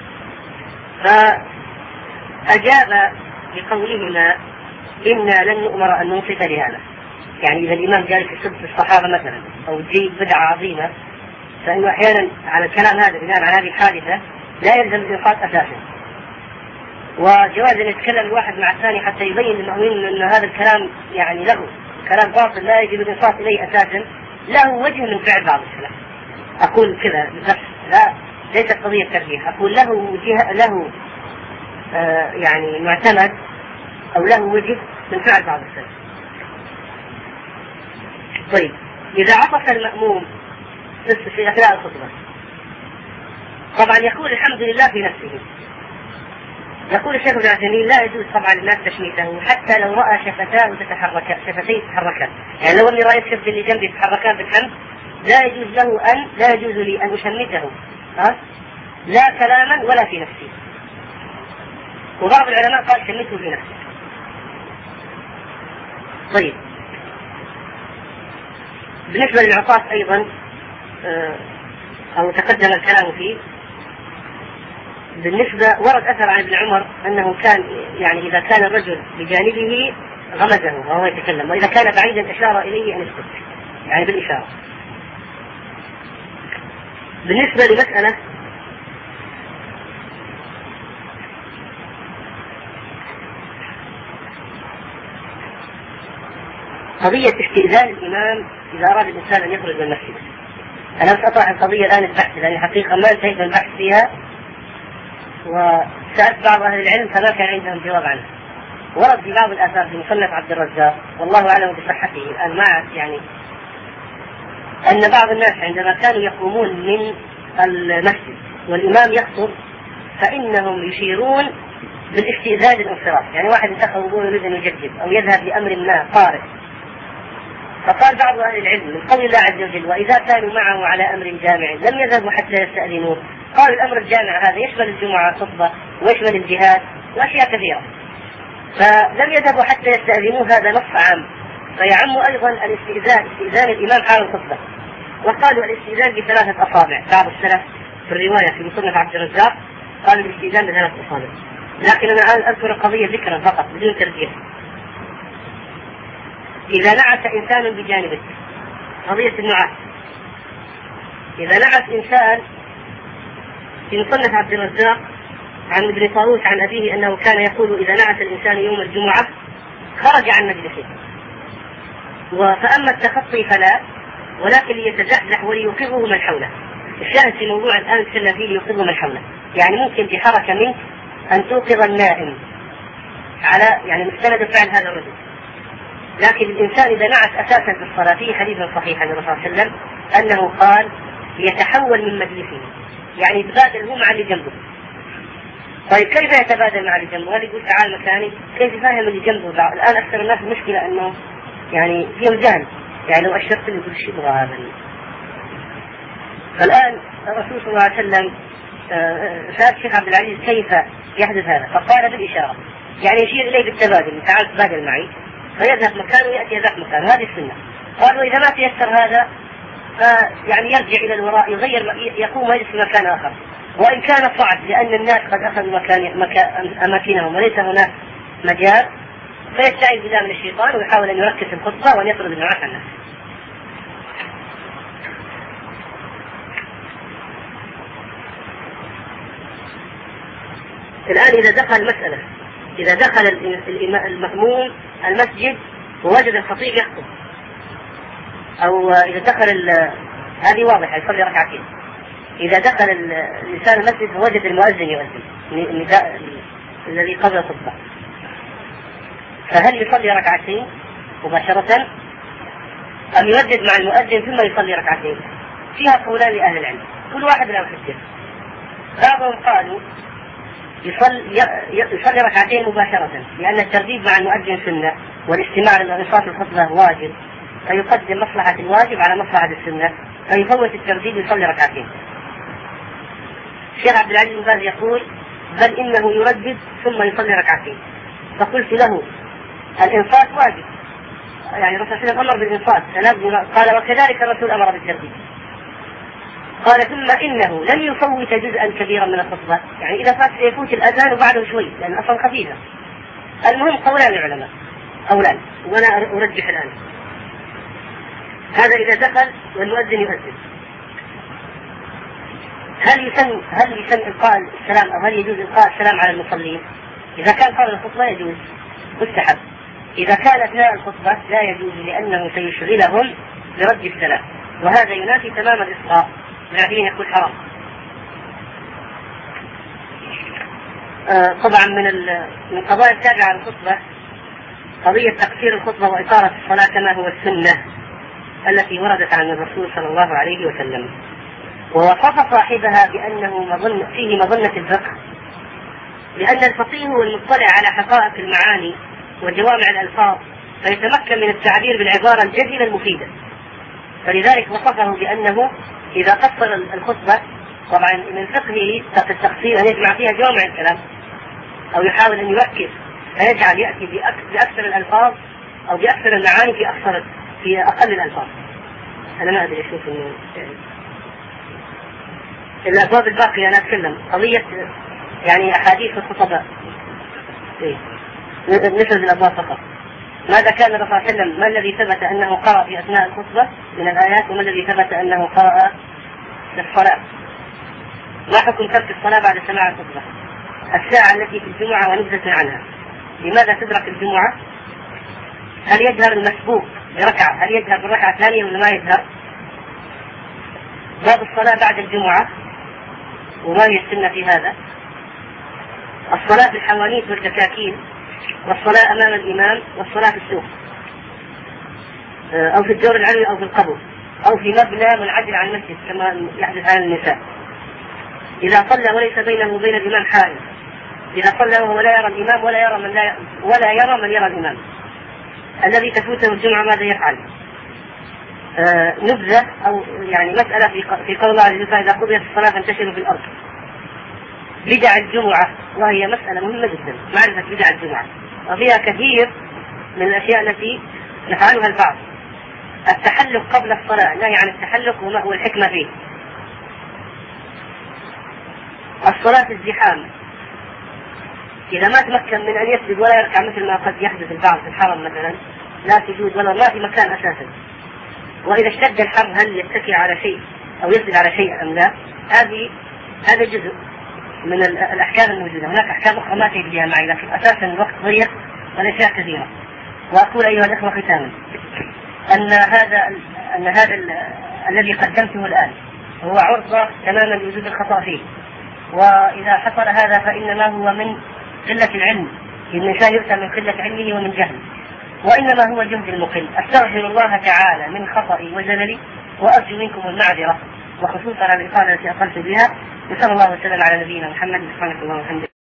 فأجاب بقولهما إنا لن نؤمر أن ننصت لهذا، يعني إذا الإمام جالس يسب الصحابة مثلا أو يجيب بدعة عظيمة فإنه أحيانا على الكلام هذا بناء على هذه الحادثة لا يلزم الإنصات أساسا، وجواز أن يتكلم الواحد مع الثاني حتى يبين للمؤمنين أن هذا الكلام يعني له كلام باطل لا يجب الإنصات إليه أساسا، له وجه من فعل بعض السلف. أقول كذا بنفس، لا ليست قضية ترجيح، أقول له وجه له آه يعني معتمد أو له وجه من فعل بعض السلف. طيب إذا عطف المأموم في أثناء الخطبة طبعا يقول الحمد لله في نفسه. يقول الشيخ ابن عثيمين لا يجوز طبعا للناس تشميته حتى لو رأى شفتاه تتحركان، شفتيه تتحركان، يعني لو اني رأيت شفت اللي جنبي تتحركان بالحمد لا يجوز له ان لا يجوز لي ان اشمته ها لا كلاما ولا في نفسي. وبعض العلماء قال شمته في نفسه. طيب بالنسبة للعطاس ايضا او تقدم الكلام فيه. بالنسبة ورد أثر عن ابن عمر أنه كان يعني إذا كان الرجل بجانبه غمزه وهو يتكلم، وإذا كان بعيدا أشار إليه أن يسكت يعني بالإشارة. بالنسبة لمسألة قضية استئذان الإمام إذا أراد الإنسان أن يخرج من المسجد، أنا سأطرح القضية الآن البحث لأن حقيقة ما انتهيت من البحث فيها وسألت بعض أهل العلم فما كان عندهم جواب عنه. ورد في بعض الآثار في مصنف عبد الرزاق والله أعلم بصحته الآن ما يعني أن بعض الناس عندما كانوا يقومون من المسجد والإمام يخطب فإنهم يشيرون بالاستئذان الانصراف، يعني واحد انتخب ويقول يريد أن يجدد أو يذهب لأمر ما طارئ. فقال بعض أهل العلم من قول الله عز وجل وإذا كانوا معه على أمر جامع لم يذهبوا حتى يستأذنوه. قالوا الأمر الجامع هذا يشمل الجمعة خطبة ويشمل الجهاد وأشياء كثيرة، فلم يذهبوا حتى يستأذنوه، هذا نص عام فيعم أيضا الاستئذان استئذان الإمام حال الخطبة. وقالوا الاستئذان بثلاثة أصابع، بعض السلف في الرواية في مصنف عبد الرزاق قالوا الاستئذان بثلاثة أصابع، لكن أنا الآن أذكر القضية ذكرا فقط بدون ترجيح. إذا نعت إنسان بجانبك، قضية النعاس، إذا نعت إنسان في مصنف عبد الرزاق عن ابن طاووس عن أبيه أنه كان يقول إذا نعت الإنسان يوم الجمعة خرج عن مجلسه، فأما التخطي فلا ولكن ليتزحزح وليوقظه من حوله. الشاهد في موضوع الآن نتكلم فيه ليوقظه من حوله، يعني ممكن بحركة منك أن توقظ النائم على يعني مستند فعل هذا الرجل. لكن الإنسان إذا نعت أساسا في الصلاة فيه حديث صحيح عن الرسول صلى الله عليه وسلم أنه قال يتحول من مجلسه، يعني يتبادل هو مع اللي جنبه. طيب كيف يتبادل مع اللي جنبه؟ هل يقول تعال مكاني؟ كيف يفهم اللي جنبه؟ الآن أكثر الناس المشكلة أنه يعني فيهم جهل، يعني لو أشرت له يقول شيء يبغى هذا. فالآن الرسول صلى الله عليه وسلم سأل الشيخ عبد العزيز كيف يحدث هذا؟ فقال بالإشارة، يعني يشير إليه بالتبادل، تعال تبادل معي، فيذهب مكانه ويأتي ذاك مكانه، هذه السنة. قالوا إذا ما تيسر هذا فيعني يرجع إلى الوراء يغير يقوم ويجلس في مكان آخر، وإن كان صعب لأن الناس قد أخذوا مكان مكان أماكنهم وليس هناك مجال فيستعيذ بالله من الشيطان ويحاول أن يركز الخطبة وأن يطرد الناس عن الناس. الآن إذا دخل مسألة إذا دخل المأموم المسجد ووجد الخطيب يخطب، أو إذا دخل هذه واضحة يصلي ركعتين. إذا دخل الإنسان المسجد ووجد المؤذن يؤذن النداء الذي قبل الخطبة، فهل يصلي ركعتين مباشرة أم يردد مع المؤذن ثم يصلي ركعتين؟ فيها قولان لأهل العلم كل واحد له حجة. بعضهم قالوا يصلي, يصلي ركعتين مباشرة لأن الترديد مع المؤذن سنة والاستماع للإنصات الخطبة واجب، فيقدم مصلحة الواجب على مصلحة السنة فيفوت الترديد ويصلي ركعتين. الشيخ عبد العزيز بن باز يقول بل إنه يردد ثم يصلي ركعتين. فقلت له الإنصات واجب، يعني الرسول صلى الله عليه وسلم أمر بالإنصات، قال وكذلك الرسول أمر بالترديد. قال ثم إنه لم يفوت جزءا كبيرا من الخطبة، يعني إذا فات يفوت الأذان وبعده شوي لأن أصلا خفيفة. المهم قولان العلماء قولان وأنا أرجح الآن. هذا إذا دخل والمؤذن يؤذن، هل يسن هل يسن إلقاء السلام أو هل يجوز إلقاء السلام على المصلين؟ إذا كان قبل الخطبة يجوز مستحب، إذا كان أثناء الخطبة لا يجوز لأنه سيشغلهم برد السلام، وهذا ينافي تمام الإصغاء الذين يقول حرام. آه طبعا من من القضايا التابعة على الخطبة قضية تقصير الخطبة وإطالة الصلاة كما هو السنة التي وردت عن الرسول صلى الله عليه وسلم، ووصف صاحبها بأنه مظن فيه مظنة الفقه، لأن الفقيه هو المطلع على حقائق المعاني وجوامع الألفاظ فيتمكن من التعبير بالعبارة الجزلة المفيدة، فلذلك وصفه بأنه إذا قصر الخطبة، طبعا من فقهه التقصير أن يجمع فيها جوامع الكلام أو يحاول أن يركز فيجعل يأتي بأكثر الألفاظ أو بأكثر المعاني في أكثر في أقل الألفاظ. أنا ما أدري أشوف إنه الألفاظ الباقية أنا أتكلم قضية يعني أحاديث الخطباء إيه؟ نفذ الألفاظ فقط. ماذا كان الرسول صلى الله عليه وسلم؟ ما الذي ثبت أنه قرأ في أثناء الخطبة من الآيات، وما الذي ثبت أنه قرأ في الصلاة؟ ما حكم ترك الصلاة بعد سماع الخطبة؟ الساعة التي في الجمعة ونبذة عنها، لماذا تدرك الجمعة؟ هل يجهر المسبوق بركعة؟ هل يجهر بالركعة الثانية ولا ما يجهر؟ باب الصلاة بعد الجمعة وما هي السنة في هذا؟ الصلاة في الحوانيت والكتاكين، والصلاة أمام الإمام، والصلاة في السوق أو في الدور العلوي أو في القبر أو في مبنى منعزل عن المسجد كما يحدث عن النساء. إذا صلى وليس بينه وبين الإمام حائل، إذا صلى وهو لا يرى الإمام ولا يرى من لا ولا يرى من يرى الإمام، الذي تفوته الجمعة ماذا يفعل؟ آه نبذة أو يعني مسألة في في قول الله عز وجل إذا قضيت الصلاة فانتشروا في الأرض. بدع الجمعة، وهي مسألة مهمة جدا معرفة بدع الجمعة، وفيها كثير من الأشياء التي يفعلها البعض. التحلق قبل الصلاة، نهي عن التحلق وما هو الحكمة فيه. الصلاة في الزحام، إذا ما تمكن من أن يسجد ولا يركع مثل ما قد يحدث البعض في الحرم مثلا، لا سجود ولا ما في مكان أساسا. وإذا اشتد الحر هل يتكئ على شيء أو يسجد على شيء أم لا؟ هذه هذا جزء من الأحكام الموجودة. هناك أحكام أخرى ما تجدها معي، لكن أساسا الوقت ضيق والأشياء كثيرة. وأقول أيها الأخوة ختاما أن هذا أن هذا الذي قدمته الآن هو عرضة تماما لوجود الخطأ فيه، وإذا حصل هذا فإنما هو من قلة العلم، الإنسان يؤتى من قلة علمه ومن جهل، وإنما هو جهد المقل. أستغفر الله تعالى من خطئي وزللي وأرجو منكم المعذرة، وخصوصا على الإطالة التي أقلت بها. وصلى الله وسلم على نبينا محمد. سبحانك اللهم وبحمدك.